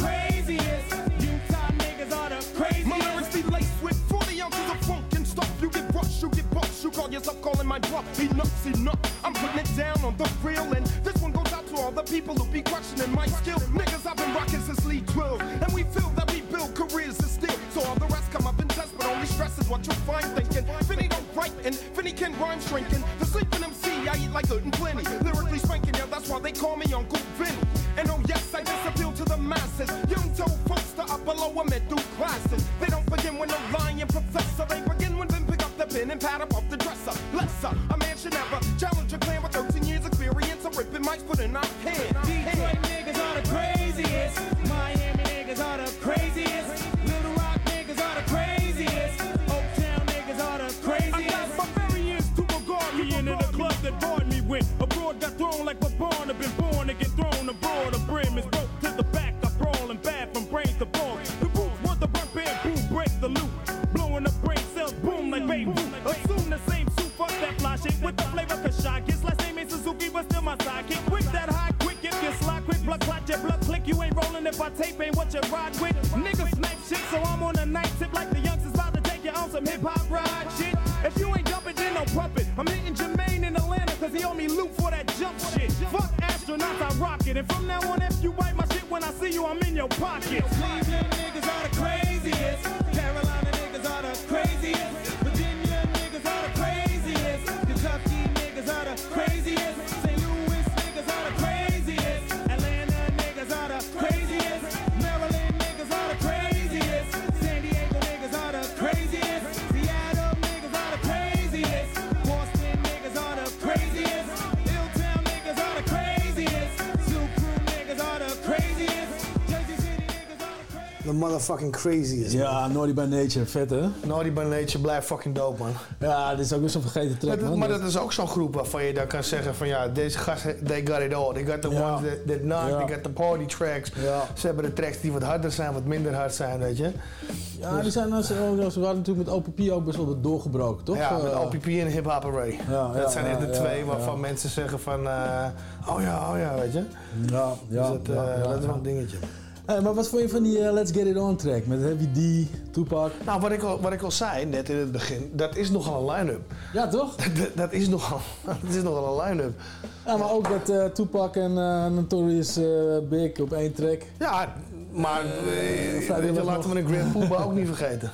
Enough's enough. I'm putting it down on the real, and this one goes out to all the people who be questioning my skill. Niggas, I've been rocking since Lee twelve, and we feel that we build careers and still. So all the rest come up in test, but only stress is what you'll find thinking. Vinny don't write, and Vinny can rhyme shrinking. The sleeping M C, I eat like good and plenty. Lyrically spanking, yeah, that's why they call me Uncle Vinny. And oh yes, I just appeal to the masses. Young told folks to up below a middle classes. They don't begin with no lying professor. They begin when them pick up the pen and pad up off the dresser. Lesser, a man should never challenge a clan with thirteen years experience of ripping mics put in our hand. Detroit niggas are the craziest. Miami niggas are the craziest. Little Rock niggas are the craziest. Oaktown niggas are the craziest. I got barbarians to regard me into the club that barred me with. Abroad got thrown like a barn. I've been born to get thrown abroad. A brim is broke to the back. I brawl and bad from brain to bone. The boots want the burnt bamboo, break the loop. Blowing up brain cells, boom like baby. Assume the same suit, fuck that fly shit with the flavor Kashai. His last name is Suzuki, but still my sidekick. Quick that high, quick, if you slide quick, blood clot your blood click. You ain't rolling if I tape ain't what you ride with. Niggas snipe shit, so I'm on a night tip like the youngsters about to take you on some hip hop ride shit. If you ain't jumping, then don't pump it. I'm hitting Jermaine in Atlanta, cause he owe me loot for that jump shit. Fuck astronauts, I rock it. And from now on, if you bite my shit when I see you, I'm in your pocket. Cleveland niggas are the craziest. Carolina niggas are the craziest. Virginia niggas are the craziest. Kentucky niggas are the craziest. Saint Louis niggas are the craziest. Atlanta niggas are the craziest. Maryland niggas are the craziest. San Diego niggas are the craziest. Seattle niggas are the craziest. Boston niggas are the craziest. Hilltown niggas are the craziest. Zoo Crew niggas are the craziest. Jersey City niggas are the craziest. The motherfucking craziest. Ja, Naughty by Nature, vet hè? Naughty by Nature blijft fucking dope, man. Ja, dit is ook weer zo'n vergeten track, Maar, dat, man. maar dat is ook zo'n groep waarvan je dan kan zeggen van ja, deze gasten, they got it all. They got the Ja. ones that, that knock, Ja. they got the party tracks. Ja. Ze hebben de tracks die wat harder zijn, wat minder hard zijn, weet je. Ja, Dus- die zijn, ze, ze waren natuurlijk met O P P ook best wel wat doorgebroken, toch? Ja, met Eh, O P P en Hip Hop Array. Ja, dat ja, zijn ja, echt de ja, twee ja. waarvan mensen zeggen van uh, oh ja, oh ja, weet je. Ja, ja, Dus dat, uh, ja, ja, dat is wel ja. een dingetje. Hey, maar wat vond je van die uh, Let's Get It On track met Heavy D, Tupac? Nou, wat ik, al, wat ik al zei net in het begin, dat is nogal een line-up. Ja, toch? dat, dat, is nogal, dat is nogal een line-up. Ja, maar ook dat uh, Tupac en uh, Notorious uh, Big op één track. Ja, maar uh, vrijwillig uh, laten we een Grand Poobah ook niet vergeten.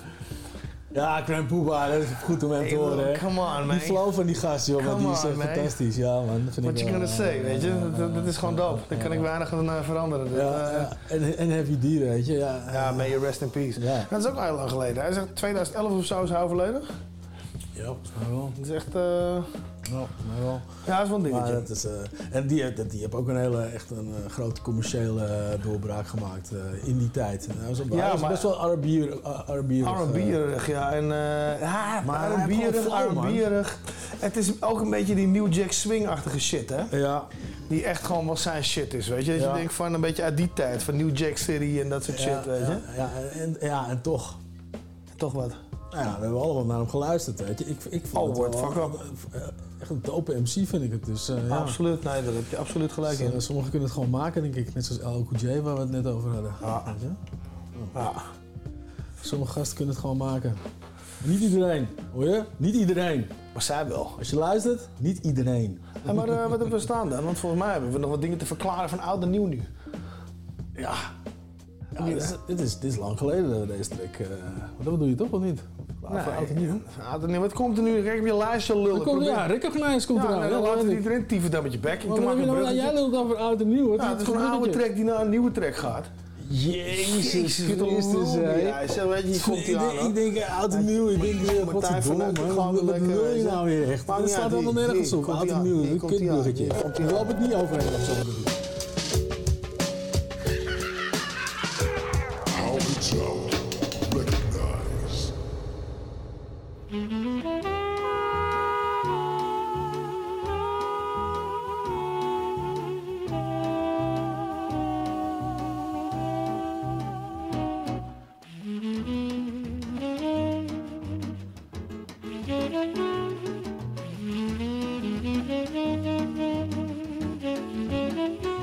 Ja, Grand Poobah, dat is goed om hem te Hey, horen. hè. come on, man. Die flow van die gast, joh, want Come die is on, echt man. fantastisch. Ja, man. Dat vind What ik you wel, gonna say, uh, weet je? Dat, dat, dat is gewoon dope. Daar kan ik weinig aan uh, veranderen. Dat, Ja, uh, ja. En, en Heavy D, weet je. Ja, ja, may you rest in peace. Ja. Dat is ook al heel lang geleden. Hij is echt twintig elf of zo is hij overleden. Ja, volgens mij wel. Dat is echt... Uh... Ja, volgens mij wel. Ja, dat is wel een dingetje. Maar dat is, uh, en die, die, die heeft ook een hele, echt een uh, grote commerciële uh, doorbraak gemaakt uh, in die tijd. Hij was, Ja, hij was maar- best wel R and B-erig. R and B-erig, ja. En, uh, ja, Maar hij R and heeft B-erig, gewoon R flow, and B-erig. Het is ook een beetje die New Jack Swing-achtige shit, hè? Ja. Die echt gewoon wel zijn shit is, weet je? Dat Ja. je denkt van een beetje uit die tijd, van New Jack City en dat soort Ja, shit, weet je? ja, ja, en, ja, en toch. Toch wat? Nou ja, we hebben allemaal naar hem geluisterd, weet je. Ik, ik vond Oh, het word wel, fuck up. uh, echt een dope M C vind ik het. Dus, uh, ja. Absoluut, nee, daar heb je absoluut gelijk Dus, uh, in. sommigen kunnen het gewoon maken, denk ik. Net zoals L Cool J, waar we het net over hadden. Ja. Weet je? Ja. Sommige gasten kunnen het gewoon maken. Niet iedereen, hoor je? Niet iedereen. Maar zij wel. Als je luistert, niet iedereen. Ja, maar uh, wat hebben we staan dan? Want volgens mij hebben we nog wat dingen te verklaren van oud en nieuw nu. Ja. Ja, dit, is, dit, is, dit is lang geleden, deze track. Uh, dat bedoel je toch, of niet? Nee, Voor oud en nieuw. oud en nieuw. Wat komt er nu? Kijk op je lijstje lullen. Er komt, Probeer- ja, Recognize komt ja, eraan. nee, Ja, dan dat laten weet we ik. iedereen tyfen dan met je bek. Ik Maar maak dan een heb je nou- bruggetje. jij lult over oud en nieuw. Wat Ja, het is gewoon een oude track die naar een nieuwe track gaat. Jezus Christus, Christus, hè. ja, zeg, weet je, hier komt Ik hij aan. denk- hoor. Ik denk eh, oud en nieuw. Ik denk, eh, wat Martijn een van dom, Uyck, man. gewoon Wat lekker, wil je weet je. nou weer echt? Maakt Dat niet staat uit, helemaal hier, nergens hier, op. komt Oud hij en aan, nieuw, hier een komt hij aan, kutbruggetje. hier komt hij Ik aan. loop het niet overheen of zo. How it's out, recognize. Thank you.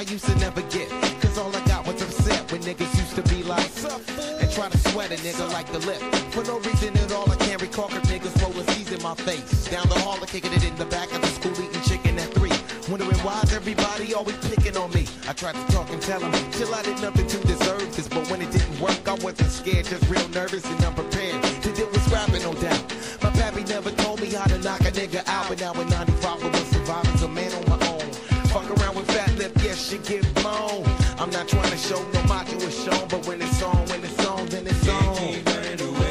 used to never get. Cause all I got was upset when niggas used to be like, and try to sweat a nigga like the lip. For no reason at all, I can't recall cause niggas roll C's in my face. Down the hall, I kicking it in the back of the school, eating chicken at three. Wondering why's everybody always picking on me. I tried to talk and tell them, chill, I did nothing to deserve this. But when it didn't work, I wasn't scared, just real nervous and unprepared to deal with scrapping, no doubt. My pappy never told me how to knock a nigga out. But now in ninety-five, I was surviving, a man on my own. Fuck around with fat lip, yes, shit get blown. I'm not trying to show no macho is shown. But when it's on, when it's on, then it's on. Keep running away.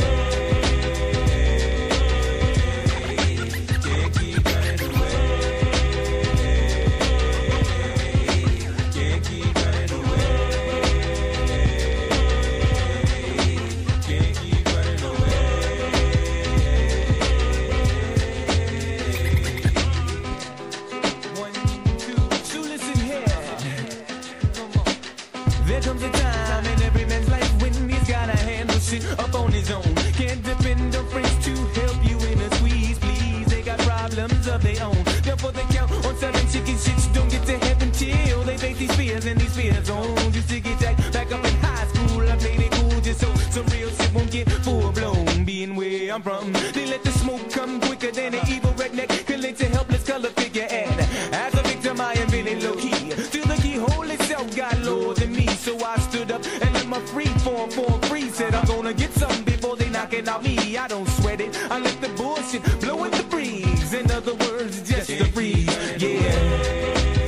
Up on his own, can't depend on friends to help you in a squeeze. Please, they got problems of their own. Therefore, they count on selling chicken shits. Don't get to heaven till they face these fears and these fears on. Just to get back, back up in high school, I played it cool just so some real shit won't get full blown. Being where I'm from, they let the smoke come quicker than an evil redneck collect a helpless color figure. And as a victim, I am really low key. Till the keyhole itself got lower than me, so I stood up and let my free form form free. Said I'm gonna get something before they knocking out me. I don't sweat it, I let the bullshit blow in the breeze. In other words, just the breeze, yeah.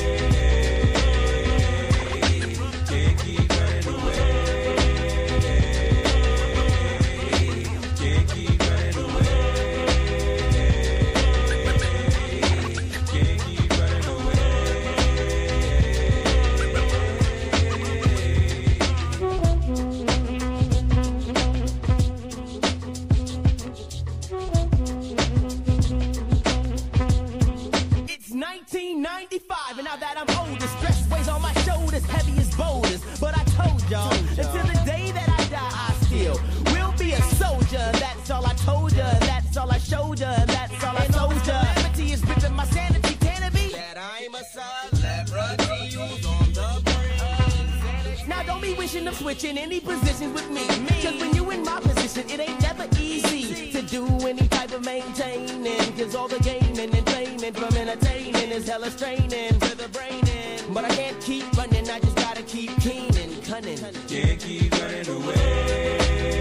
ninety-five, and now that I'm older, stress weighs on my shoulders, heavy as boulders. But I told y'all, until the day that I die, I still will be a soldier. That's all I told ya, that's all I showed ya, that's all I told ya. Calamity is ripping my sanity, can it be? That I'm a celebrity who's on the brink. Now don't be wishing of switching any positions with me. Cause when you in my position, it ain't never easy to do any type of maintaining. Cause all the gaming and training from entertaining is hella straining to the brain in. But I can't keep running, I just gotta keep keen and cunning. Can't keep running away.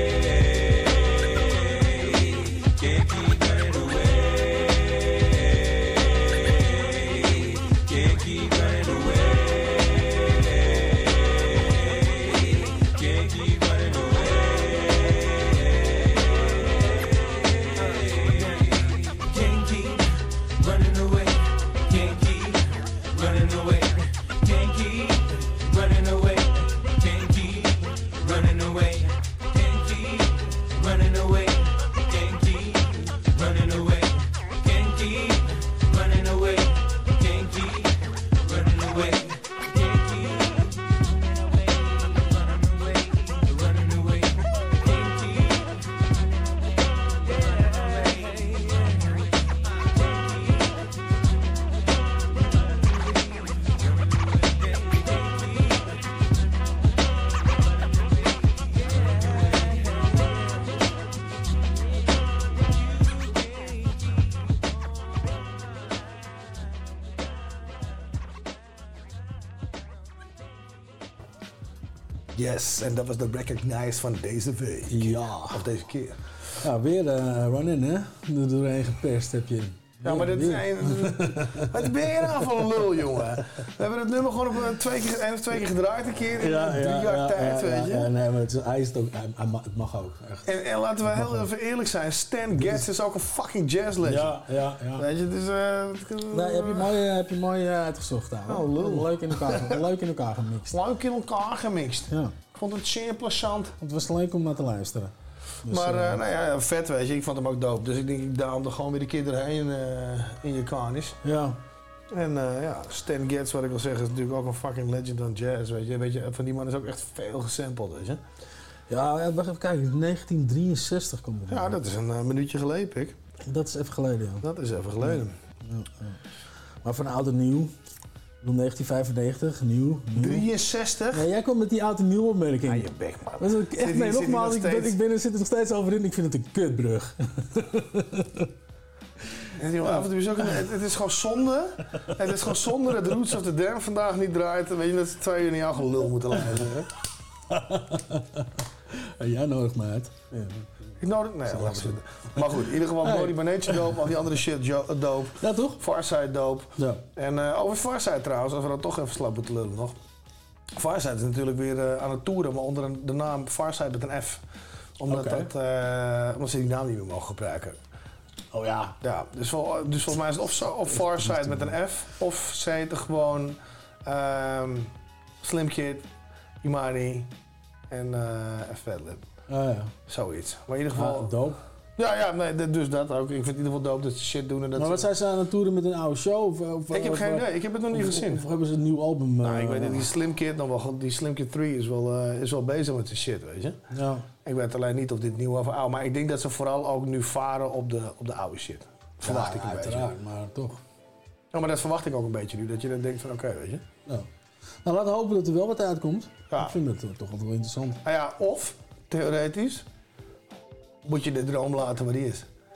Can't keep running away. Can't keep running away. Can't keep running away. Can't keep running away. Can't keep running away. Can't keep running away. Can't keep running away. Can't keep running away. Can't keep running away. Can't keep running away. Can't keep running away. Can't keep running away. Can't keep Yes, en dat was de Recognize van deze week. Ja. Of deze keer. Ja, weer uh, run-in, hè? Er doorheen geperst heb je. Ja, maar dit zijn... Wat ben je nou voor een lul, jongen? We hebben het nummer gewoon op twee keer, één of twee keer gedraaid een keer in ja, drie ja, jaar ja, tijd, ja, weet je? Ja, nee, maar het, is, hij is het, ook, hij, hij mag, het mag ook, echt. En, en laten we heel even eerlijk zijn, Stan Getz is ook een fucking jazz legend. Ja, ja, ja. Weet je, dus... Uh, nee, heb je mooi, heb je mooi uh, uitgezocht, daar. Oh, lul. Leuk in elkaar, leuk in elkaar gemixt. Leuk in elkaar gemixt. Ja. Ik vond het zeer plezant. Het was leuk om naar te luisteren. Dus, maar uh, uh, nou ja, vet weet je, ik vond hem ook dope. Dus ik denk, ik daarom er gewoon weer een keer doorheen uh, in je karnis. Ja. En uh, ja, Stan Getz, wat ik wil zeggen, is natuurlijk ook een fucking legend aan jazz, weet je. Weet je, van die man is ook echt veel gesampled, weet je. Ja, ja, wacht even kijken, negentien drieënzestig komt er. Ja, dat is een uh, minuutje geleden, pik. Dat is even geleden, ja. Dat is even geleden. Ja, ja. Maar van oud en nieuw, negentien vijfennegentig, nieuw. nieuw. drieënzestig? Ja, jij komt met die oud en nieuw opmerking. Ja, je bek, man. Dat is ook echt, nee, nogmaals, ik, ben, ik ben, er zit er nog steeds over in. Ik vind het een kutbrug. En joh, af en toe is ook een, het, het is gewoon zonde. Het is gewoon zonde dat de Roots of the Dam vandaag niet draait. Weet je dat ze twee uur in jouw gelul moeten luisteren. En jij nodigt me uit. Ja. Ik nodig... Nee, laat zitten. Maar goed, in ieder geval Body by Nature dope, al die andere shit jo- dope. Ja, toch? Farside dope. Ja. En uh, over Farside trouwens, als we dat toch even slap moeten lullen nog. Farside is natuurlijk weer uh, aan het toeren, maar onder een, de naam Farside met een F. Omdat, Okay. dat, uh, omdat ze die naam niet meer mogen gebruiken. Oh ja. Ja, dus, vol, dus volgens mij is het of, zo, of Farside met een F, of ze heten gewoon um, Slim Kid, Imani en uh, Fatlip. Ah ja. Zoiets. Maar in ieder geval... Ah, dope. Ja, ja, nee, dus dat ook. Ik vind het in ieder geval dope dat ze shit doen. En dat Maar wat ze... zijn ze aan het toeren met een oude show? Of, of, Ik heb of, geen idee, ik heb het nog niet of, gezien. Of, of hebben ze een nieuw album? Nou, uh, ik weet dat die Slim Kid nog wel, die Slim Kid drie is wel, uh, is wel bezig met zijn shit, weet je. Ja. Ik weet alleen niet of dit nieuw of oud, maar ik denk dat ze vooral ook nu varen op de, op de oude shit. Verwacht Ja, ik een uiteraard, beetje. maar toch. Ja, maar dat verwacht ik ook een beetje nu, dat je dan denkt van oké, okay, weet je. Ja. Nou, laten we hopen dat er wel wat uitkomt. Ja. Ik vind het uh, toch altijd wel interessant. Nou ja, of, theoretisch, moet je de droom laten waar die is.